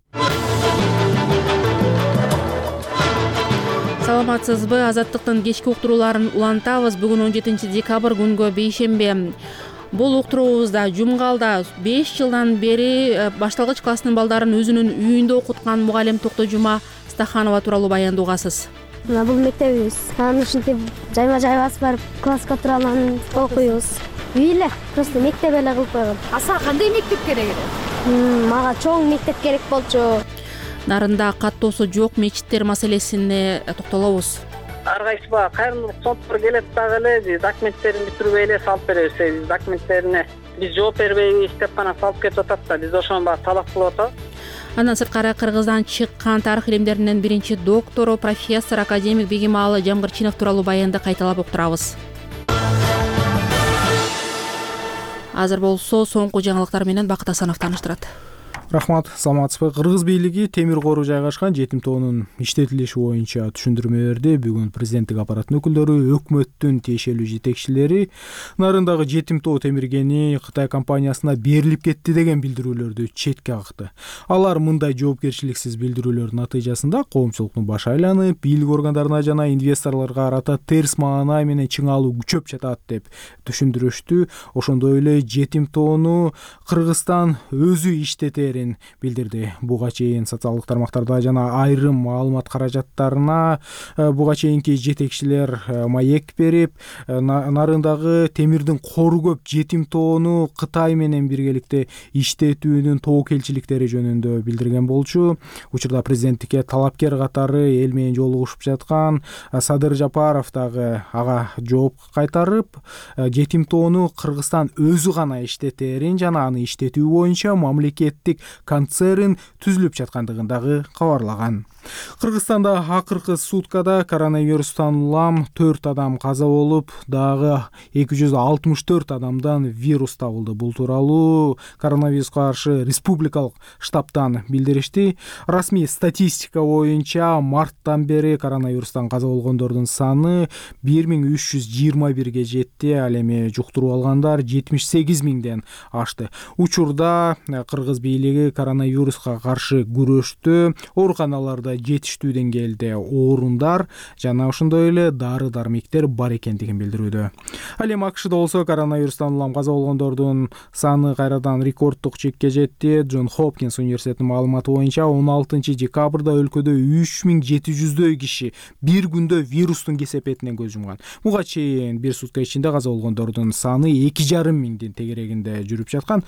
Саламатсызбы? Азаттыктын кечки уктурууларын улантабыз. Бүгүн он жетинчи декабрь күнгө бейшембе. Бул уктуруубузда Жумгалда беш жылдан бери башталгыч класстын балдарын өзүнүн үйүндө окуткан мугалим Токтожума Стаханова тууралуу баянды угасыз. Бул мектебибиз. Анан ушинтип жайма жай басып барып класска туруп анан окуйбуз. Үй эле, просто мектеп эле кылып койгон. А сага кандай мектеп керек эле? Мага чоң мектеп керек болчу. Нарында каттоосу жок мечиттер маселесине токтолобуз. Ар кайсы баягы кайрымдуулук фонддор келет дагы эле, биз документтерин бүтүрбөй эле салып беребиз. Биз документтерине биз жооп бербей иштеп гана салып кетип атат да, биз ошону баягы талап кылып атабыз. Андан сырткары Кыргыздан чыккан тарых илимдеринин биринчи доктору, профессор, академик Бегималы Жамгырчинов тууралуу баянды кайталап уктурабыз. Азыр болсо соңку жаңылыктар менен Бакыт Асанов тааныштырат. Рахмат, саламатсызбы? Кыргыз бийлиги темир кору жайгашкан жетим тоонун иштетилиши боюнча түшүндүрмө берди. Бүгүн президенттик аппараттын өкүлдөрү, өкмөттүн тиешелүү жетекчилери нарындагы жетим тоо темиргени Кытай компаниясына берилип кетти деген билдирүүлөрдү четке какты. Алар мындай жоопкерчиликсиз билдирүүлөрдүн натыйжасында коомчулуктун башы айланып, бийлик органдарына жана инвесторлорго карата терс маанай менен чыңалуу күчөп жатат деп түшүндүрүштү. Ошондой эле жетим тоону Кыргызстан өзү иштетер билдирди. Буга чейин социалдык тармактарда жана айрым маалымат каражаттарына буга чейинки жетекчилер маек берип, нарындагы темирдин кору көп жетим тоону Кытай менен биргеликте иштетүүнүн тобокелчиликтери жөнүндө билдирген болчу. Учурда президенттикке талапкер катары эл менен жолугушуп жаткан Садыр Жапаров дагы ага жооп кайтарып, жетим тоону Кыргызстан өзү гана иштетерин жана аны иштетүү боюнча мамлекеттик концерн түзүлүп жаткандыгын дагы кабарлаган. Кыргызстанда акыркы суткада коронавирустан улам төрт адам каза болуп, дагы эки жүз алтымыш төрт адамдан вирус табылды. Бул тууралуу коронавируска каршы республикалык штабтан билдиришти. Расмий статистика боюнча марттан бери коронавирустан каза болгондордун саны бир миң үч жүз жыйырма бирге жетти. Ал эми жуктуруп алгандар жетимиш сегиз миңден ашты. Учурда Кыргыз бийлиги коронавируска каршы күрөштө ооруканаларда жетиштүү деңгээлде орундар жана ошондой эле дары-дармектер бар экендигин билдирүүдө. Ал эми АКШда болсо коронавирустан улам каза болгондордун саны кайрадан рекорддук чекке жетти. Джон Хопкинс университетинин маалыматы боюнча он алтынчы декабрда өлкөдө үч миң жети жүздөй киши бир күндө вирустун кесепетинен көз жумган. Буга чейин бир сутка ичинде каза болгондордун саны эки жарым миңдин тегерегинде жүрүп жаткан.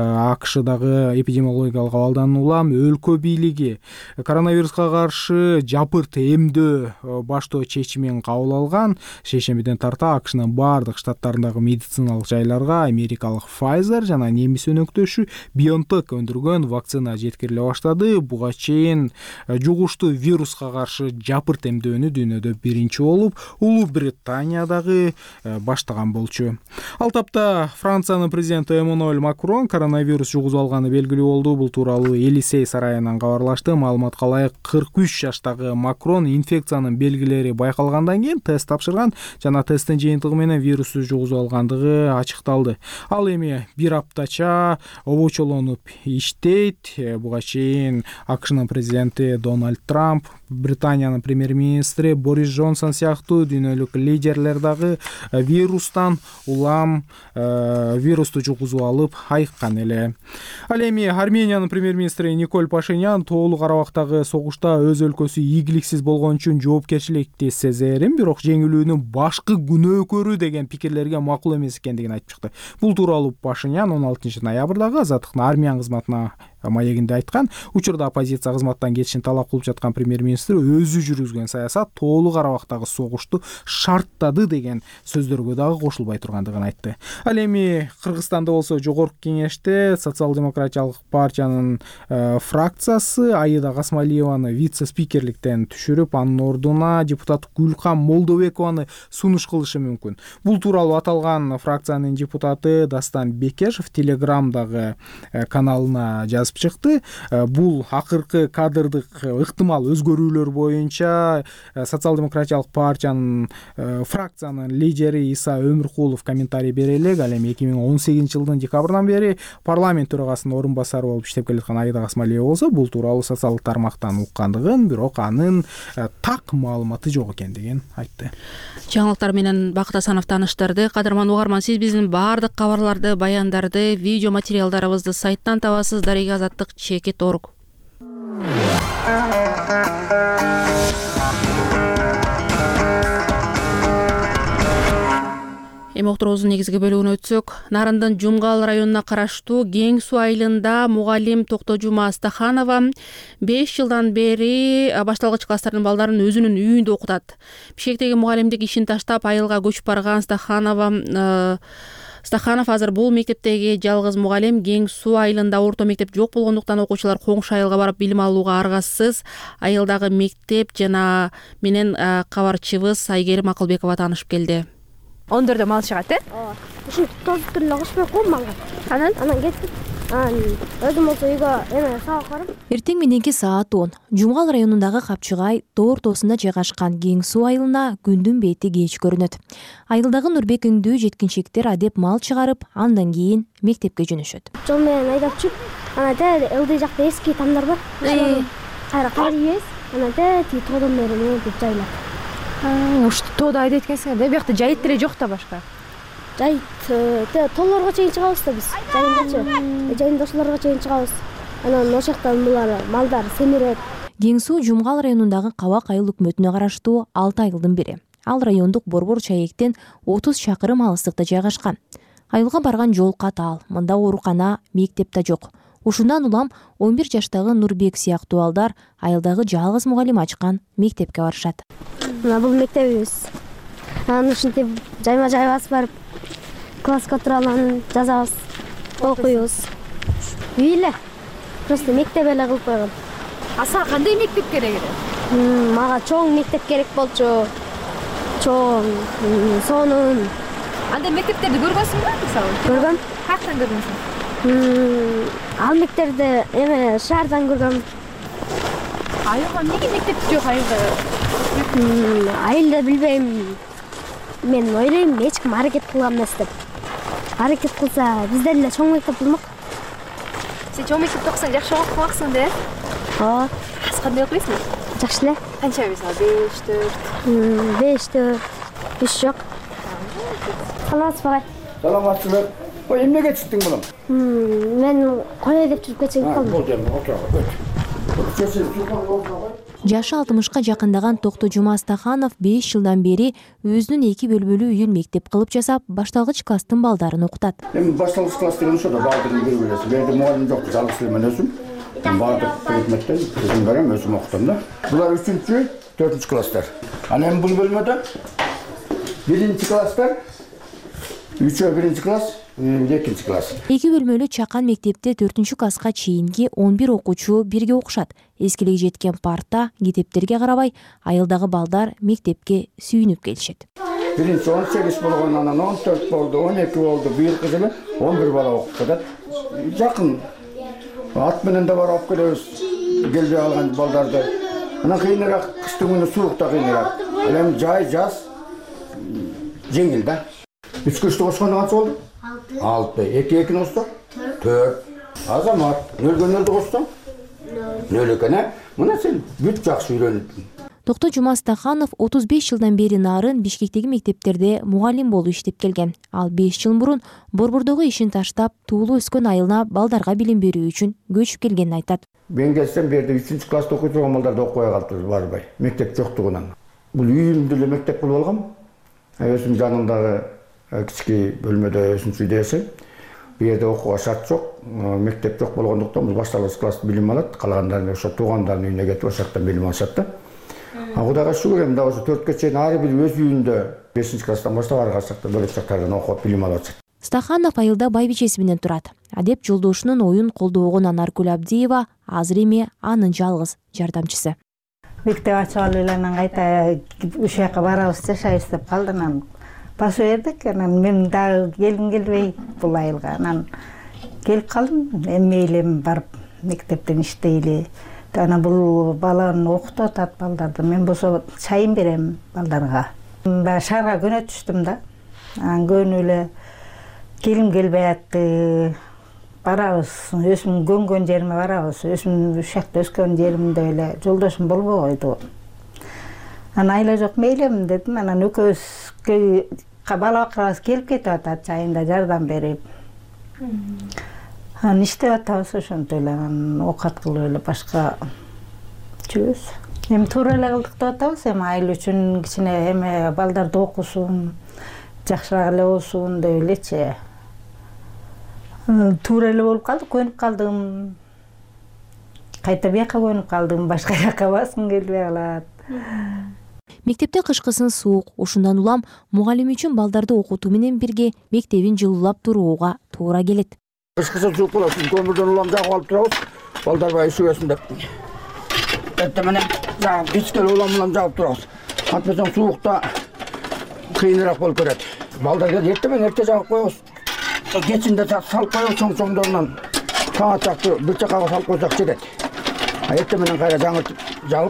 АКШдагы эпидемиологиялык абалдан улам өлкө бийлиги коронавируска каршы жапырт эмдөө баштоо чечимин кабыл алган. Шейшембиден тарта АКШнын бардык штаттарындагы медициналык жайларга америкалык Pfizer жана немис өнөктөшү BioNTech өндүргөн вакцина жеткириле баштады. Буга чейин жугуштуу вируска каршы жапырт эмдөөнү дүйнөдө биринчи болуп Улуу Британиядагы баштаган болчу. Ал тапта Франциянын президенти Эммануэль Макрон коронавирус жугузуп алганы белгилүү болду. Бул тууралуу Элисей сарайынан кабарлашты. Маалыматка ылайык кырк үч жаштагы Макрон инфекциянын белгилери байкалгандан кийин тест тапшырган жана тесттин жыйынтыгы менен вирусту жугузуп алгандыгы ачыкталды. Ал эми бир аптача обочолонуп иштейт. Буга чейин АКШнын президенти Дональд Трамп Британиянын премьер-министри Борис Джонсон сыяктуу дүйнөлүк лидерлер дагы вирустан улам вирусту жугузуп алып айыккан эле. Ал эми Армениянын премьер-министри Николь Пашинян тоолуу Карабактагы согушта өз өлкөсү ийгиликсиз болгон үчүн жоопкерчиликти сезерин, бирок жеңилүүнүн башкы күнөөкөрү деген пикирлерге макул эмес экендигин айтып чыкты. Бул тууралуу Пашинян он алтынчы ноябрдагы Азаттыктын армиян кызматына маегинде айткан. Учурда оппозиция кызматтан кетишин талап кылып жаткан премьер-министр өзү жүргүзгөн саясат тоолуу Карабактагы согушту шарттады деген сөздөргө дагы кошулбай тургандыгын айтты. Ал эми Кыргызстанда болсо жогорку кеңеште социал-демократиялык партиянын э, фракциясы Аида Касмалиеваны вице-спикерликтен түшүрүп, анын ордуна депутат Гүлкан Молдобекованы сунуш кылышы мүмкүн. Бул тууралуу аталган фракциянын депутаты Дастан Бекешев Телеграмдагы э, каналына жазып чыкты. Бул акыркы кадрдык ыктымал өзгөрүүлөр боюнча социал-демократиялык партиянын фракциянын лидери Иса Өмүркулов комментарий бере элек. Ал эми эки миң он сегизинчи жылдын декабрынан бери парламент төрагасынын орун басары болуп иштеп келаткан Аида Касмалиева болсо бул тууралуу социалдык тармактан уккандыгын, бирок анын так маалыматы жок экендигин айтты. Жаңылыктар менен Бакыт Асанов тааныштырды. Кадырман угарман, сиз биздин баардык кабарларды, баяндарды, видео материалдарыбызды сайттан табасыз. Дарыга Азаттык чекит орг. Эми уктуруубуздун негизги бөлүгүнө өтсөк, Нарындын Жумгал районуна караштуу Кең Суу айылында мугалим Токтожума Астаханова беш жылдан бери башталгыч класстардын балдарын өзүнүн үйүндө окутат. Бишкектеги мугалимдик ишин таштап айылга көчүп барган Астаханова Стаханов азыр бул мектептеги жалгыз мугалим. Кең Суу айылында орто мектеп жок болгондуктан окуучулар коңшу айылга барып билим алууга аргасыз. Айылдагы мектеп жана менен кабарчыбыз Айгерим Акылбекова таанышып келди. он төртө мал чыгат, э? Ооба. Ушинтип тозуп туруп эле кошпой коем малга. Анан анан кетип, анан өзүм болсо үйгө эме сабак барып. Эртең мененки саат он. Жумгал районундагы Капчыгай тоо ортосунда жайгашкан Кең Суу айылына күндүн бети кеч көрүнөт. Айылдагы Нурбек өңдүү жеткинчектер адеп мал чыгарып, андан кийин мектепке жөнөшөт. Жол менен айдап чүп, анан да ылдый жакта эски тамдар бар. Кайра карайбыз, анан да тиги тоодон бери мынтип жайлап. Ушул тоодо айдайт экенсиңер да, биякта жайыт деле жок да башка. Жайыт, те толлорго чейин чыгабыз да биз. Жайындачы. Жайында ошолорго чейин чыгабыз. Анан ошол жактан булар малдар семирет. Кең Суу Жумгал районундагы Кабак айыл өкмөтүнө караштуу алты айылдын бири. Ал райондук Борбор Чаектен отуз чакырым алыстыкта жайгашкан. Айылга барган жол катаал, мында оорукана, мектеп да жок. Ушундан улам он бир жаштагы Нурбек сыяктуу балдар айылдагы жалгыз мугалим ачкан мектепке барышат. Мына бул мектебибиз. Анан ушинтип жайма жай басып барып класска отуруп анан жазабыз, окуйбуз. Үй эле. Просто мектеп эле кылып койгон. А сага кандай мектеп керек эле? Мага чоң мектеп керек болчу. Чоң, сонун. Андай мектептерди көргөнсүңбү, мисалы? Көргөм. Каяктан көргөнсүң? Ал мектептерди эме шаардан көргөм. Айылга эмнеге мектеп жок айылда? Айылда билбейм. Мен ойлойм, эч ким аракет кылган эмес деп. Аракет кылса, бизде эле чоң мектеп болмок. Сен чоң мектепте окусаң жакшы окумаксың да? Ооба. Сиз кандай окуйсуз? Жакшы эле. Канча мисалы беш, төрт? беш, төрт, үч жок. Саламатсызбы? Саламатсызбы. Ой, эмнеге чыктың булам? Мен коя деп жүрүп кетчип калдым. Бул жерде отуруп. Жашы алтымышка жакындаган Токтожума Астаханов беш жылдан бери өзүнүн эки бөлмөлүү үйүн мектеп кылып жасап, башталгыч класстын балдарын окутат. Эми башталгыч класс деген ошо да баардыгын көрүп элесиз. Бул жерде мугалим жок, жалгыз эле мен өзүм. Баардык предметтен өзүм берем, өзүм окутам да. Булар үчүнчү, төртүнчү класстар. Анан эми бул бөлмөдө биринчи класстар, үчөө биринчи класс, экинчи класс. Эки бөлмөлүү чакан мектепте төртүнчү класска чейинки он бир окуучу бирге окушат. Эскилиги жеткен парта, китептерге карабай, айылдагы балдар мектепке сүйүнүп келишет. Биринчи он сегиз болгон, анан он төрт болду, он эки болду, быйылкы жылы он бир бала окуп жатат. Жакын. Ат менен да барып келебиз, келбей алган балдарды. Анан кыйыныраак, кыштын күнү суукта кыйыныраак. Ал эми жай, жаз жеңил да. Үч көчтү кошкондо канча болду? Алты. Эки экини кошсо? Төрт. Азамат. Нөлгөн нөлдү кошсо? нөл экен э мына сен бүт жакшы үйрөнүп. Доктор Жумас Стаханов отуз беш жылдан бери нарын Бишкектеги мектептерде мугалим болуп иштеп келген. Ал беш жыл мурун Борбордогу ишин таштап, туулуу өскөн айылына балдарга билим берүү үчүн көчүп келгенин айтат. Мен келсем бу жерде үчүнчү класста окуй турган балдарды окубай калды барбай. Мектеп жоктугунан. Бул үйүмдө эле мектеп кылып алгам. Өзүм жанымдагы кички бөлмөдө өзүнчө үйдөсү. Бу жерде окууга шарт жок, мектеп жок болгондуктан бул башталгыч класс билим алат, калгандары ошо туугандарынын үйүнө кетип ошол жактан билим алышат да. А Кудайга шүгүр эми дагы ошо төрткө чейин ар бир өз үйүндө бешинчи класстан баштап ар кайсы бөлөк жактардан окуп билим алып атышат. Стаханов айылда байбичеси менен турат. Адеп жолдошунун оюн колдогон Анаркүл Абдиева азыр эми анын жалгыз жардамчысы. Мектеп ачкалы эле анан кайта ушул жака барабыз жашайбыз деп калды. Анан басып бердик. Анан мен дагы келгим келбей бул айылга. Анан келип калдым. Эми мейли эми барып мектептен иштейли. Анан бул баланы окутуп атат балдарды. Мен болсо чайын берем балдарга. Баягы шаарга көнө түштүм да. Анан көнүп эле келим келбей атты. Барабыз, өзүм көнгөн жериме барабыз. Өзүм ушул жакта өскөн жеримде эле жолдошум болбой койду. Анан айла жок мейлим дедим. Анан экөөбүз бала бакырабыз келип кетип атат жайында жардам берип. Анан иштеп атабыз ошентип эле анан оокат кылып эле башка жүрөбүз. Эми туура эле кылдык деп атабыз. Эми айыл үчүн кичине эме балдарды окусун, жакшыраак эле болсун деп элечи. Туура эле болуп калды, көнүп калдым. Кайта бияка көнүп калдым, башка жака баскым келбей калат. Мектепте кышкысын суук, ушундан улам мугалим үчүн балдарды окутуу менен бирге мектебин жылуулап турууга туура келет. Кышкысын суук болот, көмүрдөн улам жагып алып турабыз, балдар бай üşüбөсүн деп. Эрте менен жагып кичкеле улам улам жагып турабыз. Антпесен суукта кыйыныраак болуп кетет. Балдар эрте менен эрте жагып коебуз. Кечинде салып коебуз чоң-чоңдорунан. Таң атакты бир жакка салып койсок жетет. А эрте менен кайра жаңыртып жагып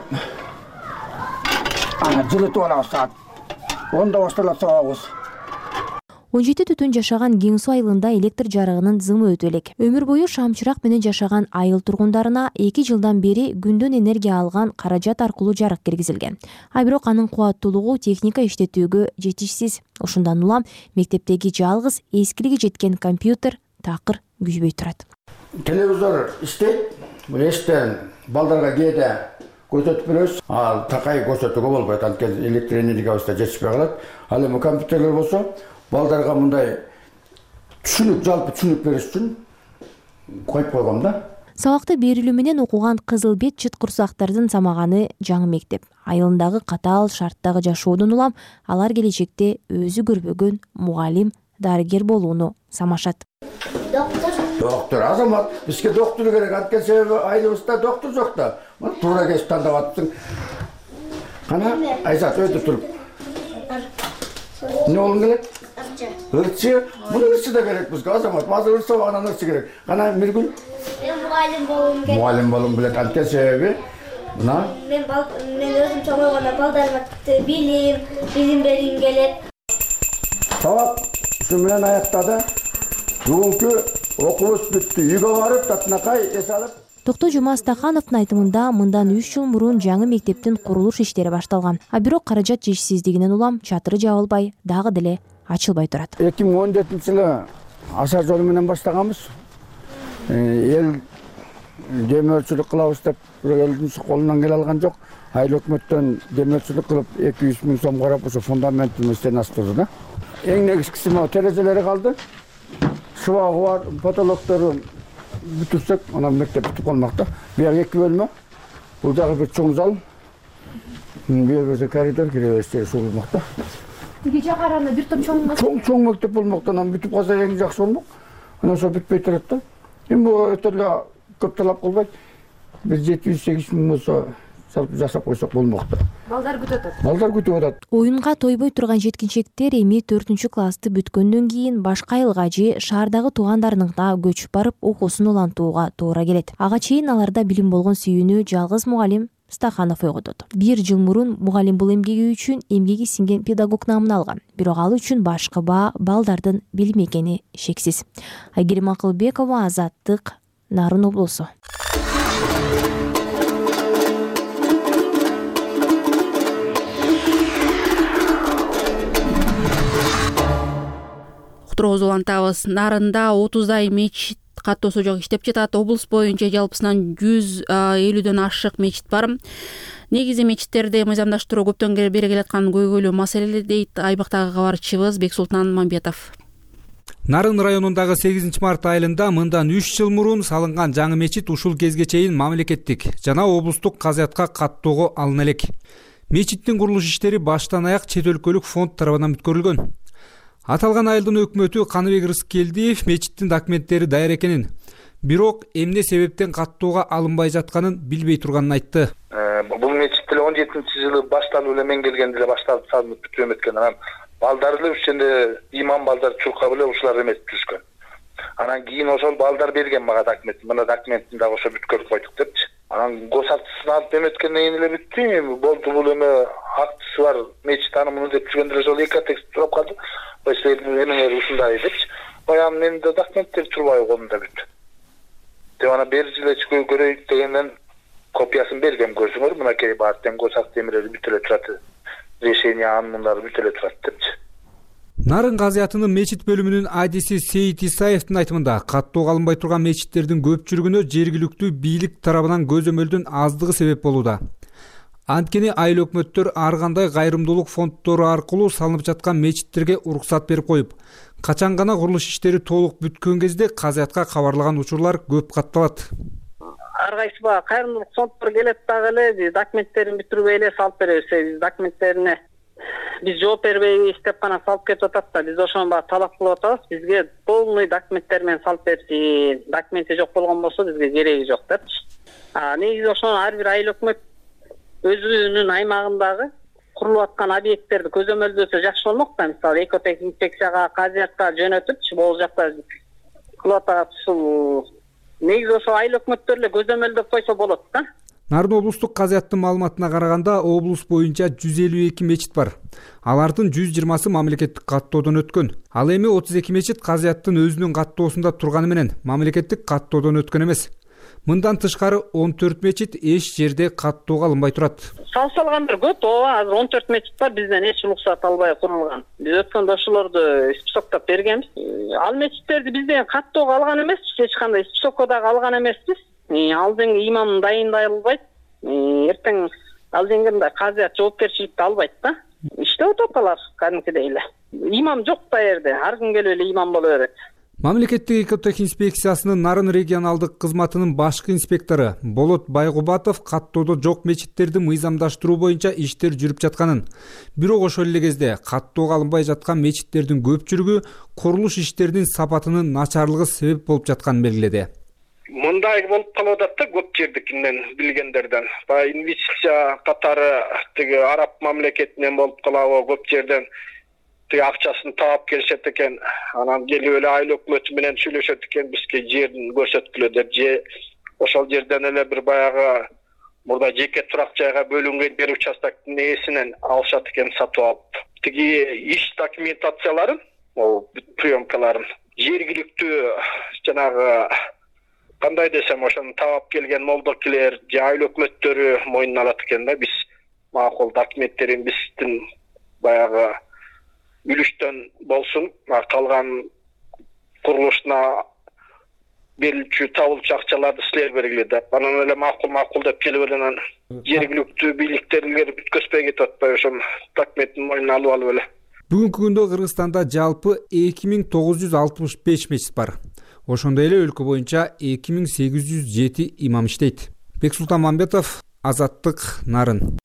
ана жылытып алабыз саат онда башталат сабагыбыз. он жети түтүн жашаган Кең Суу айылында электр жарыгынын зымы өтө элек. Өмүр бою шамчырак менен жашаган айыл тургундарына эки жылдан бери күндөн энергия алган каражат аркылуу жарык киргизилген. А бирок анын кубаттуулугу техника иштетүүгө жетишсиз. Ошондан улам мектептеги жалгыз эскилиги жеткен компьютер такыр күчбөй турат. Телевизор иштейт. Бул эштен балдарга кээде көрсөтүп беребиз. Ал такай көрсөтүүгө болбойт. Анткени электр энергиябыз да жетишпей калат. Ал эми компьютерлер болсо балдарга мындай түшүнүк, жалпы түшүнүк бериш үчүн коюп койгом да. Сабакты берилүү менен окуган Кызылбет чыт курсактардын самаганы жаңы мектеп. Айылындагы катаал шарттагы жашоодон улам алар келечекте өзү көрбөгөн мугалим, дарыгер болууну самашат. Доктор. Доктор, Азамат, бизге доктор керек. Анткени себеби айылыбызда доктор жок да. Туура кесип тандап атсың. Кана, Айзат өтүп туруп. Не болуң келет? Ырчы. Муну ырчы да керек бизге, Азамат. Азыр ырчы багынан ырчы керек. Кана Миргүл? Мен мугалим болуум керек. Мугалим болуң келет. Анткени себеби мына мен мен өзүм чоң болгондо балдарыма билим, билим бергим келет. Сабак ушу менен аяктады. Бүгүнкү окуубуз бүттү. Үйгө барып, татынакай эс алып. Доктор Жумас Стахановдун айтымында мындан үч жыл мурун жаңы мектептин курулуш иштери башталган. А бирок каражат жетишсиздигинен улам чатыры жабылбай, дагы деле ачылбай турат. эки миң он жетинчи жылы ашар жолу менен баштаганбыз. Эл демөөрчүлүк кылабыз деп бирок элдин колунан келе алган жок. Айыл өкмөттөн демөөрчүлүк кылып эки жүз миң сом карап ошо фундаментибизден астырды да. Эң негизгиси могу терезелери калды. Шыбагы бар, потолоктору бүтүрсөк, анан мектеп бүтүп калмак да. Бияк эки бөлмө. Бул жагы бир чоң зал. Бияк коридор киребиз, ушул болмок да. Кече караганда бир топ чоң чоң чоң мектеп болмок, анан бүтүп калса эң жакшы болмок. Анан ошо бүтпөй турат да. Эми бул өтө эле көп талап кылбайт. Бир жети жүз сегиз миң болсо жасап койсок болмок да. Балдар күтүп атат. Балдар күтүп атат. Оюнга тойбой турган жеткинчектер эми төртүнчү классты бүткөндөн кийин башка айылга же шаардагы туугандарыныкына көчүп барып окуусун улантууга туура келет. Ага чейин аларда билим болгон сүйүүнү жалгыз мугалим Стаханов ойготот. Бир жыл мурун мугалим бул эмгеги үчүн эмгеги сиңген педагог намын алган. Бирок ал үчүн башкы баа балдардын билими экени шексиз. Айгерим Акылбекова, Азаттык, Нарын облусу. уктуруубузду улантабыз. Нарында отуздай мечит каттоосу жок иштеп жатат. Облус боюнча жалпысынан жүз элүүдөн ашык мечит бар. Негизи мечиттерди мыйзамдаштыруу көптөн бери келаткан көйгөйлүү маселе дейт айбактагы кабарчыбыз Бексултан Мамбетов. Нарын районундагы сегизинчи март айылында мындан үч жыл мурун салынган жаңы мечит ушул кезге чейин мамлекеттик жана облустук казыятка каттоого алына элек. Мечиттин курулуш иштери баштан аяк чет өлкөлүк фонд тарабынан бүткөрүлгөн. Аталган айылдын өкмөтү Каныбек Рыскелдиев мечиттин документтери даяр экенин, бирок эмне себептен каттоого алынбай жатканын билбей турганын айтты. Бул мечит деле он жетинчи жылы башталып эле мен келгенде эле башталып салынып бүтүп эметкен. Анан балдар эле ошондо имам балдар чуркап эле ушулар эметип жүрүшкөн. Анан кийин ошол балдар берген мага документ. Мына документин дагы ошо бүткөрүп койдук депчи. Анан госактысын алып эметкенден кийин эле бүттү. Болду бул эме актысы бар мечит аны муну деп жүргөндө ошол эки текст туруп калды. Ошол эмеңер ушундай депчи. Баягы менин да документтер турбай колумда бүт. Деп ана бери жылечи көрөйүк дегенден копиясын бергем, көрсөңөр мынакей бар тең госакты эмелери бүт эле турат. Решение анындары бүт эле турат депчи. Нарын казыятынын мечит бөлүмүнүн адиси Сейит Исаевдин айтымында каттоого алынбай турган мечиттердин көпчүлүгүнө жергиликтүү бийлик тарабынан көзөмөлдүн аздыгы себеп болууда. Анткени айыл өкмөттөр ар кандай кайрымдуулук фонддору аркылуу салынып жаткан мечиттерге уруксат берип коюп, качан гана курулуш иштери толук бүткөн кезде казыятка кабарлаган учурлар көп катталат. Ар кайсы баягы кайрымдуулук фонддор келет дагы эле документтерин бүтүрбөй эле салып беребиз. Биз документтерине биз жооп бербей иштеп гана салып кетип атат да, биз ошону баягы талап кылып атабыз. Бизге полный документтер менен салып берсин. Документи жок болгон болсо бизге кереги жок депчи. А негизи ошону ар бир айыл өкмөт өзүнүн аймагындагы курулуп аткан объекттерди көзөмөлдөсө жакшы болмок да. Мисалы экотек инспекцияга, казыятка жөнөтүпчү могул жакта кылып атат. Ушул негизи ошо айыл өкмөттөр эле көзөмөлдөп койсо болот да. Нарын облустук казыяттын маалыматына караганда облус боюнча жүз элүү эки мечит бар. Алардын жүз жыйырмасы мамлекеттик каттоодон өткөн. Ал эми отуз эки мечит казыяттын өзүнүн каттоосунда турганы менен мамлекеттик каттоодон өткөн эмес. Мындан тышкары он төрт мечит эч жерде каттоого алынбай турат. Салсалгандар көп, ооба, азыр он төрт мечит бар, бизден эч уруксат албай курулган. Биз өткөндө ошолорду списоктоп бергенбиз. Ал мечиттерди бизден каттоого алган эмеспиз, эч кандай списокко дагы алган эмеспиз. Алдың имам дайындай албайт. Эртең алдың мындай казыят жоопкерчиликти албайт да. Иштеп отуп алар кадимкидей эле. Имам жок да жерде, ар ким келип эле имам боло берет. Мамлекеттик экотек инспекциясынын Нарын регионалдык кызматынын башкы инспектору Болот Байгубатов каттоодо жок мечиттерди мыйзамдаштыруу боюнча иштер жүрүп жатканын, бирок ошол эле кезде каттоого алынбай жаткан мечиттердин көпчүлүгү курулуш иштеринин сапатынын начарлыгы себеп болуп жатканын белгиледи. Мындай болуп калып атат да көп жердикинен билгендерден. Баягы инвестиция катары тиги араб мамлекетинен болуп калабы, көп жерден тиги акчасын таап келишет экен. Анан келип эле айыл өкмөтү менен сүйлөшөт экен, бизге жерин көрсөткүлө деп, же ошол жерден эле бир баягы мурда жеке турак жайга бөлүнгөн жер участоктун ээсинен алышат экен сатып алып. Тиги иш документацияларын, могу приёмкаларын жергиликтүү жанагы кандай десем ошону таап келген молдокилер же айыл өкмөттөрү мойнуна алат экен да. Биз макул документтерин биздин баягы үлүштөн болсун, калган курулушуна берилчү табылчу акчаларды силер бергиле деп. Анан эле макул макул деп келип эле анан жергиликтүү бийликтерлер бүткөзбөй кетип атпайбы, ошол документин мойнуна алып алып эле. Бүгүнкү күндө Кыргызстанда жалпы эки миң тогуз жүз алтымыш беш мечит бар. Ошондой эле өлкө боюнча эки миң сегиз жүз жети имам иштейт. Бексултан Мамбетов, Азаттык, Нарын.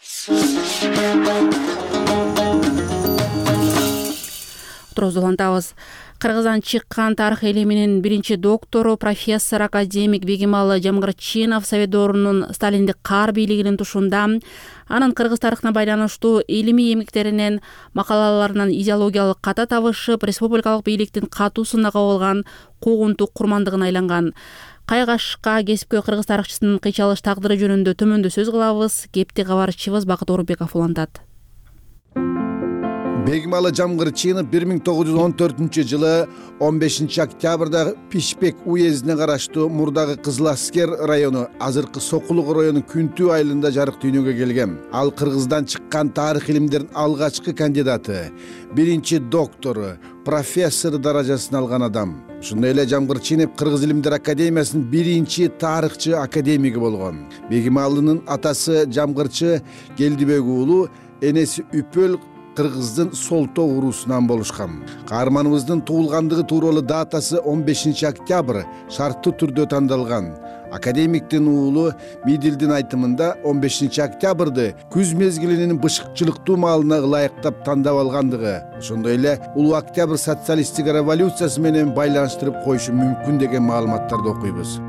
Улантабыз. Кыргыздан чыккан тарых илиминин биринчи доктору, профессор, академик Бегималы Жамгырчинов Совет доорунун Сталиндик каар бийлигинин тушунда анын кыргыз тарыхына байланыштуу илимий эмгектеринен, макалаларынан идеологиялык ката табышып, республикалык бийликтин катуусуна кабылган куугунтук курмандыгына айланган. Кайгашка кесипкөй кыргыз тарыхчысынын кыйчалыш тагдыры жөнүндө төмөндө сөз кылабыз. Кепти кабарчыбыз Бакыт Орунбеков улантат. Бегималы Жамгырчинов бир миң тогуз жүз он төртүнчү жылы он бешинчи октябрда Пишпек уездине караштуу мурдагы Кызыл Аскер району, азыркы Сокулук району Күнтүү айылында жарык дүйнөгө келген. Ал Кыргыздан чыккан тарых илимдеринин алгачкы кандидаты, биринчи доктору, профессор даражасын алган адам. Ошондой эле Жамгырчинов Кыргыз илимдер академиясынын биринчи тарыхчы академиги болгон. Бегималынын атасы Жамгырчы Келдибек уулу, энеси Үпөл Кыргыздын Солто уруусунан болушкан. Каарманыбыздын туулгандыгы тууралуу датасы он бешинчи октябрь шарттуу түрдө тандалган. Академиктин уулу Мидилдин айтымында он бешинчи октябрды күз мезгилинин бышыкчылыктуу маалына ылайыктап тандап алгандыгы, ошондой эле Улуу Октябрь социалисттик революциясы менен байланыштырып коюшу мүмкүн деген маалыматтарды окуйбуз.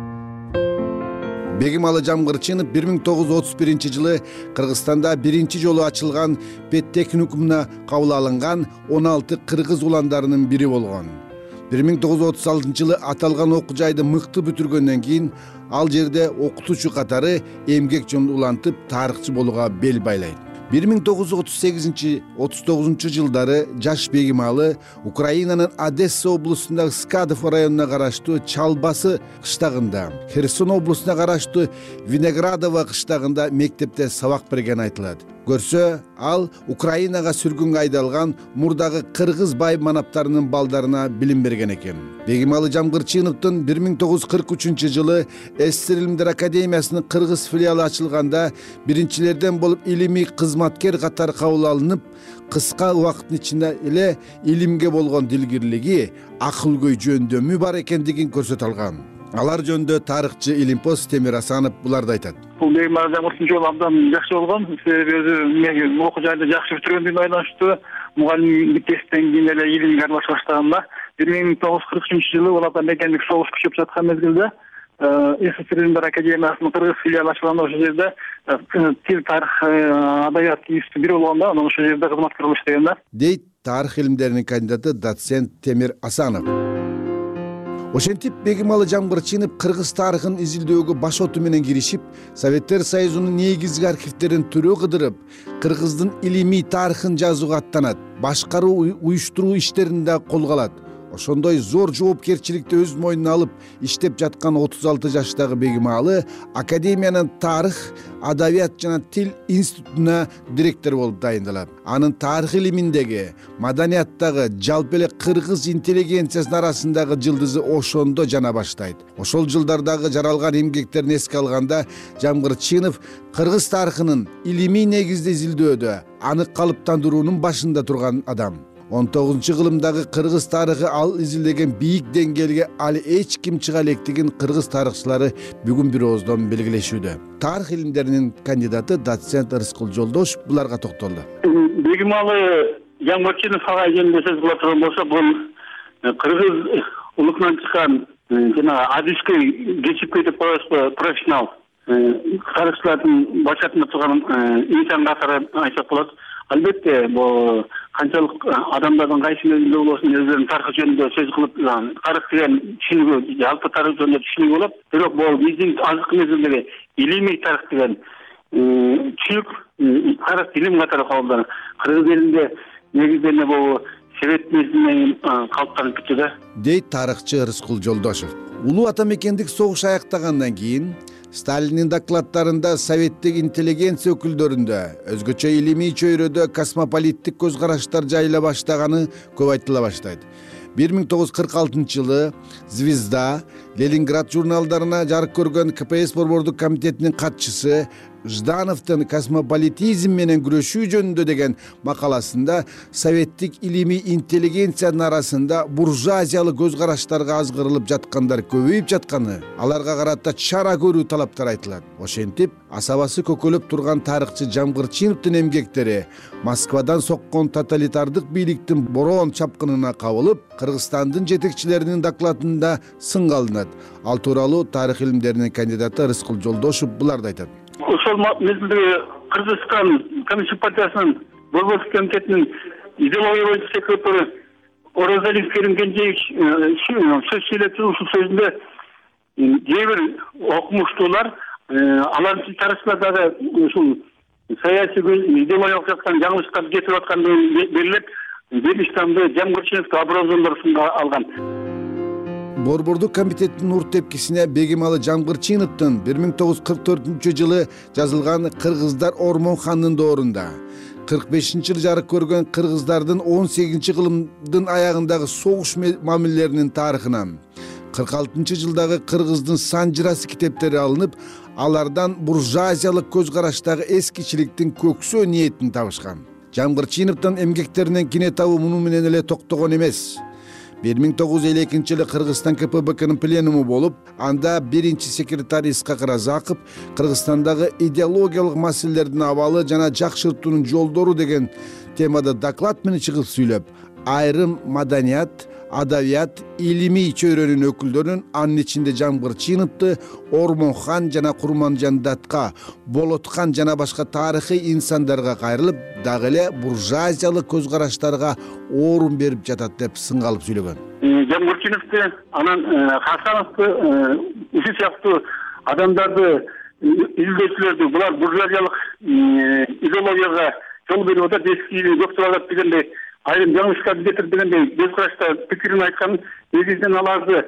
Бегималы Жамгырчинов бир миң тогуз жүз отуз биринчи жылы Кыргызстанда биринчи жолу ачылган педтехникумуна кабыл алынган он алты кыргыз уландарынын бири болгон. бир миң тогуз жүз отуз алтынчы жылы аталган окуу жайды мыкты бүтүргөндөн кийин ал жерде окутуучу катары эмгек жолун улантып тарыхчы болууга бел байлайт. бир миң тогуз жүз отуз сегизинчи отуз тогузунчу жылдары жаш Бегималы Украинанын Одесса облусундагы Скадов районуна караштуу Чалбасы кыштагында, Херсон облусуна караштуу Виноградово кыштагында мектепте сабак берген айтылат. Көрсө, ал Украинага сүргүнгө айдалган мурдагы кыргыз бай манаптарынын балдарына билим берген экен. Бегималы Жамгырчиновдун бир миң тогуз жүз кырк үчүнчү жылы СССР илимдер академиясынын кыргыз филиалы ачылганда биринчилерден болуп илимий кызматкер катары кабыл алынып, кыска убакыттын ичинде эле илимге болгон дилгирлиги, акыл-көй жөндөмү бар экендигин көрсөтө алган. Алар жөнүндө тарыхчы Илимпоз Темир Асанов буларды айтат. Бул Бегималы Жамгырчинов жолу абдан жакшы болгон. Себеби өзү окуу жайды жакшы бүтүргөндүгүнө байланыштуу. Мугалимдик тесттен кийин эле илимге аралаша баштаганда бир миң тогуз жүз кырк үчүнчү жылы уларда мекендик согуш күчөп жаткан мезгилде СССР илимдер академиясынын кыргыз филиалы ачылганда ошол жерде тил, тарых, адабият институты бири болгондо, анан ошол жерде кызматкер болуп иштеген да. Дейт тарых илимдеринин кандидаты доцент Темир Асанов. Ошентип Бегималы Жамгырчинов кыргыз тарыхын изилдөөгө баш оту менен киришип, Советтер Союзунун негизги архивдерин түрө кыдырып, кыргыздын илимий тарыхын жазууга аттанат, башкаруу, уюштуруу иштерин да колго алат. Ошондой зор жоопкерчиликти өз мойнуна алып иштеп жаткан отуз алты жаштагы Бегималы академиянын тарых, адабият жана тил институтуна директор болуп дайындалат. Анын тарых илиминдеги, маданияттагы, жалпы эле кыргыз интеллигенциясынын арасындагы жылдызы ошондо жана баштайт. Ошол жылдардагы жаралган эмгектерин эске алганда, Жамгырчинов кыргыз тарыхынын илимий негизде изилдөөдө анык калыптандыруунун башында турган адам. он тогузунчу кылымдагы кыргыз тарыхы ал изилдеген бийик деңгээлге али эч ким чыга электигин кыргыз тарыхчылары бүгүн бир ооздон белгилешүүдө. Тарых илимдеринин кандидаты доцент Ырыскул Жолдошев буларга токтолду. Бегималы Жамгырчинов агай жөнүндө сөз кыла турган болсок, бул кыргыз улукунан чыккан жана адискөй, кечипкөй деп коебузбу, профессионал тарыхчылардын башатында турган инсан катары айтсак болот. Албетте, бул канчалык адамдардын кайсы мезгилде болосун өздөрүнүн тарыхы жөнүндө сөз кылып, тарых деген түшүнүгү, жалпы тарых жөнүндө түшүнүгү болот. Бирок бул биздин азыркы мезгилдеги илимий тарых деген түшүнүк тарых илим катары кабылданат. Кыргыз элинде негизинен бул Совет мезгилинен калыптанып кетти да. Дейт тарыхчы Ырыскул Жолдошев. Улуу ата мекендик согуш аяктагандан кийин Сталиндин докладдарында советтик интеллигенция өкүлдөрүндө өзгөчө илимий чөйрөдө космополиттик көз караштар жайыла баштаганы көп айтыла баштайт. бир миң тогуз жүз кырк алтынчы жылы Звезда, Ленинград журналдарына жарык көргөн КПСС борбордук комитетинин катчысы Ждановдун космополитизм менен күрөшүү жөнүндө деген макаласында советтик илимий интеллигенциянын арасында буржуазиялык көз караштарга азгырылып жаткандар көбөйүп жатканы, аларга карата чара көрүү талаптар айтылат. Ошентип, асабасы көкөлөп турган тарыхчы Жамгырчиновдун эмгектери Москвадан соккон тоталитардык бийликтин бороон чапкынына кабылып, Кыргызстандын жетекчилеринин докладында сынга алынат. Ал тууралуу тарых илимдеринин кандидаты Ырыскул Жолдошев буларды айтат. Ошол мезгилде Кыргызстан коммунист партиясынын борбордук комитетинин идеология боюнча секретары Оразалиев Керим Кенжеевич сөз сүйлөп туруп ушул сөзүндө кээ бир окумуштуулар алардын тарыхчылар дагы ушул саясий идеологиялык жактан жаңылыштар кетип аткандыгын белгилеп Биришканды Жамгырчиновду образованиесинде алган. Борбордук комитеттин урт тепкисине Бегималы Жамгырчиновдун бир миң тогуз жүз кырк төртүнчү жылы жазылган Кыргыздар Ормон ханынын доорунда кырк бешинчи жылы жарык көргөн кыргыздардын он сегизинчи кылымдын аягындагы согуш мамилелеринин тарыхынан кырк алтынчы жылдагы кыргыздын санжырасы китептери алынып, алардан буржуазиялык көз караштагы эскичиликтин көксөө ниетин табышкан. Жамгырчиновдун эмгектеринен кинетабы муну менен эле токтогон эмес. бир миң тогуз жүз элүү экинчи жылы Кыргызстан ка пэ бэ кынын пленуму болуп, анда биринчи секретарь Исхак Разаков Кыргызстандагы идеологиялык маселелердин абалы жана жакшыртуунун жолдору деген темада доклад менен чыгып сүйлөп, айрым маданият, адабият, илимий чөйрөнүн өкүлдөрүн, анын ичинде Жамгырчиновду Ормонхан жана Курманжандатка, Болотхан жана башка тарыхый инсандарга кайрылып, дагы эле буржуазиялык көз караштарга орун берип жатат деп сынгалып сүйлөгөн. Жамгырчиновду, анан Хасановду, ушул сыяктуу адамдарды, изилдөөчүлөрдү булар буржуазиялык идеологияга жол берип атат, эски доктурлар дегендей айрым жаңылыштарды кетирип дегендей көз карашта пикирин айткан, негизинен аларды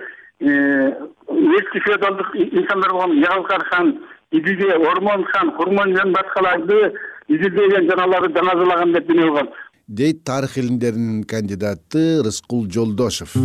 эски феодалдык инсандар болгон Ягылкар хан, Идиге Ормон хан, Курманжандаткаларды изилдеген жана аларды жаңазалаган деп дүнө кылган, дейт тарых илимдеринин кандидаты Рыскул Жолдошев.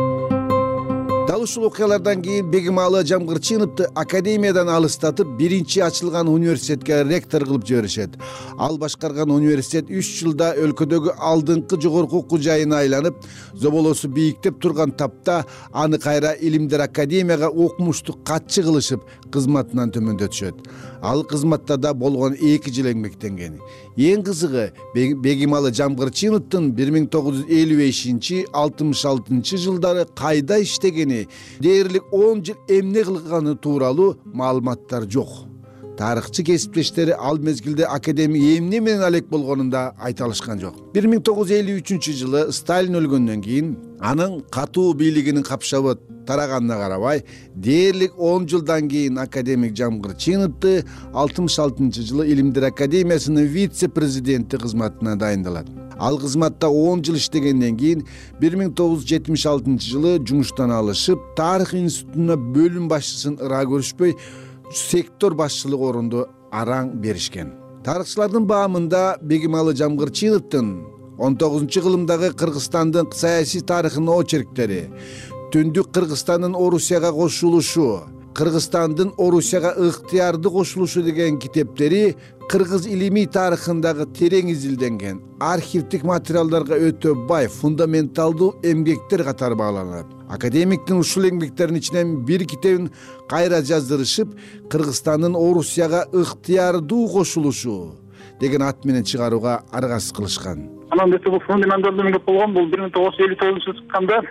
Дал ушул окуялардан кийин Бегималы Жамгырчиновду академиядан алыстатып, биринчи ачылган университетке ректор кылып жиберишет. Ал башкарган университет үч жылда өлкөдөгү алдыңкы жогорку окуу жайына айланып, зоболосу бийиктеп турган тапта аны кайра Илимдер академияга окумуштук катчы кылышып, кызматынан төмөндөтүшөт. Ал кызматта да болгон эки жыл эмгектенген. Эң кызыгы, Бегималы Жамгырчиновдун бир миң тогуз жүз элүү бешинчи — алтымыш алтынчы жылдары кайда иштегени, дээрлик он жыл эмне кылганы тууралуу маалыматтар жок. Тарыхчы кесиптештери ал мезгилде академик эмне менен алек болгонун да айта алышкан жок. бир миң тогуз жүз элүү үчүнчү жылы Сталин өлгөндөн кийин анын катуу бийлигинин капшабы тараганына карабай, дээрлик он жылдан кийин академик Жамгырчиновду алтымыш алтынчы жылы Илимдер академиясынын вице-президенти кызматына дайындалат. Ал кызматта он жыл иштегенден кийин бир миң тогуз жүз жетимиш алтынчы жылы жумуштан алышып, тарых институтуна бөлүм башчысын ыра көрүшпөй, сектор башчылык орунду араң беришкен. Тарыхчылардын баамында Бегималы Жамгырчиновдун он тогузунчу кылымдагы Кыргызстандын саясий тарыхынын очерктери, Түндүк Кыргызстандын Орусияга кошулушу, Кыргызстандын Орусияга ыктыярдуу кошулушу деген китептери кыргыз илимий тарыхындагы терең изилденген, архивдик материалдарга өтө бай, фундаменталдуу эмгектер катары бааланат. Академиктин ушул эмгектеринин ичинен бир китебин кайра жаздырышып, Кыргызстандын Орусияга ыктыярдуу кошулушу деген ат менен чыгарууга аргасыз кылышкан. Анан бул фундаменталдуу эмгек болгон, бул бир миң тогуз жүз элүү тогузунчу жылы чыкканда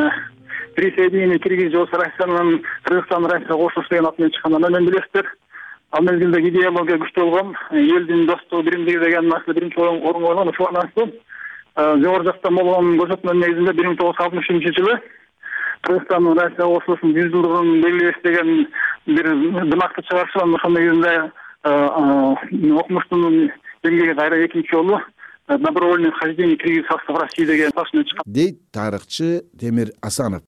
присоединение Киргизии Россиянын Кыргызстан Россияга кошулушу деген ат менен чыккан. Анан билесиздер, ал мезгилде идеология күчтүү болгон, элдин достугу, биримдиги деген маселе биринчи орунга койгон. Ошого ылайыктуу жогору жактан болгон көрсөтмөнүн негизинде бир миң тогуз жүз алтымыш үчүнчү жылы Кыргызстандын Россияга кошулушунун жүз жылдыгын белгилеш деген бир дымакты чыгарышкан. Ошонун негизинде окумуштун эмгеги кайра экинчи жолу добровольное вхождение Киргизии в состав России деген ташына чыккан, дейт тарыхчы Темир Асанов.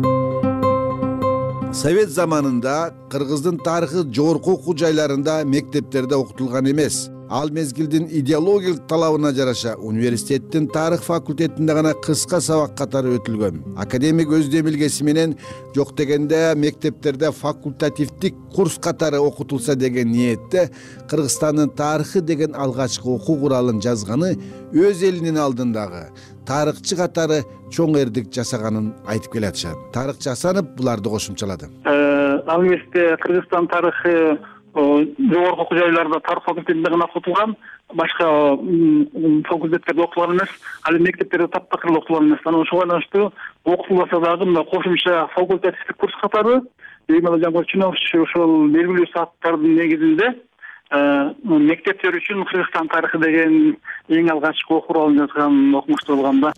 Совет заманында кыргыздын тарыхы жогорку окуу жайларында, мектептерде окутулган эмес. Ал мезгилдин идеологиялык талабына жараша университеттин тарых факультетинде гана кыска сабак катары өтүлгөн. Академик өз демилгеси менен жок дегенде мектептерде факультативдик курс катары окутулса деген ниетте Кыргызстандын тарыхы деген алгачкы окуу куралын жазганы өз элинин алдындагы тарыхчы катары чоң эрдик жасаганын айтып келатышат. Тарыхчы Асанов буларды кошумчалады. Ал кезде Кыргызстан тарыхы жогорку окуу жайларда тарых факультетинде гана окутулган, башка факультеттерде окутулган эмес, ал эми мектептерде таптакыр окутулган эмес. Анан ошого байланыштуу окутулбаса дагы мына кошумча факультативдик курс катары Бегималы Жамгырчинов ошол белгилүү сааттардын негизинде мектептер үчүн Кыргызстан тарыхы деген эң алгачкы окуу куралын жазган окумуштуу болгон да.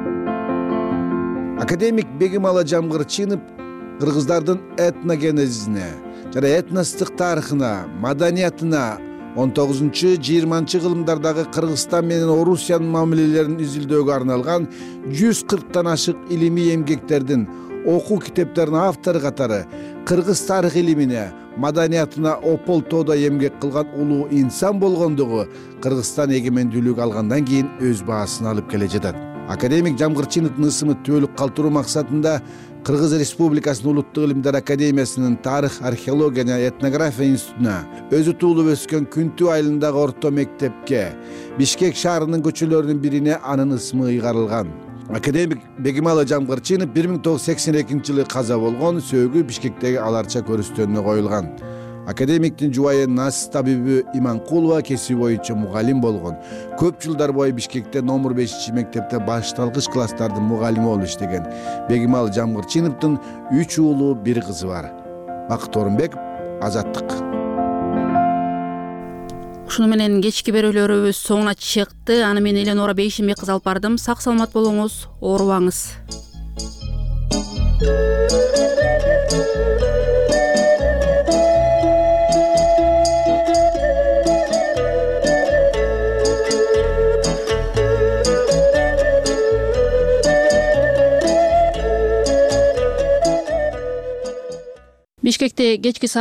Академик Бегималы Жамгырчинов кыргыздардын этногенезине жана этностук тарыхына, маданиятына он тогузунчу жыйырманчы кылымдардагы Кыргызстан менен Орусиянын мамилелерин изилдөөгө арналган жүз кырктан ашык илимий эмгектердин окуу китептеринин автору катары кыргыз тарых илимине, маданиятына опол тоодо эмгек кылган улуу инсан болгондугу Кыргызстан эгемендүүлүк алгандан кийин өз баасын алып келе жатат. Академик Жамгырчиновдун ысымы түбөлүк калтыруу максатында Кыргыз Республикасынын Улуттук илимдер академиясынын тарых, археология жана этнография институтуна, өзү туулуп өскөн Күнтүү айылындагы орто мектепке, Бишкек шаарынын көчөлөрүнүн бирине анын ысымы ыйгарылган. Академик Бегималы Жамгырчинов бир миң тогуз жүз сексен экинчи жылы каза болгон, сөөгү Бишкектеги аларча көрүстөнүнө коюлган. Академиктин жубайы Насыз табибі Иманкулова кесиби боюнча мугалим болгон. Көп жылдар бою Бишкекте номер бешинчи мектепте башталгыч класстардын мугалими болуп иштеген Бегималы Жамгырчиновдун үч уулу, бир кызы бар. Бакыт Орунбеков, Азаттык. Ушуну менен кечки берүүлөрүбүз соңуна чыкты. Аны мен Эленора Бейшимбек кызы алып бардым. Сак саламат болуңуз, оорубаңыз. Бишкекте кечки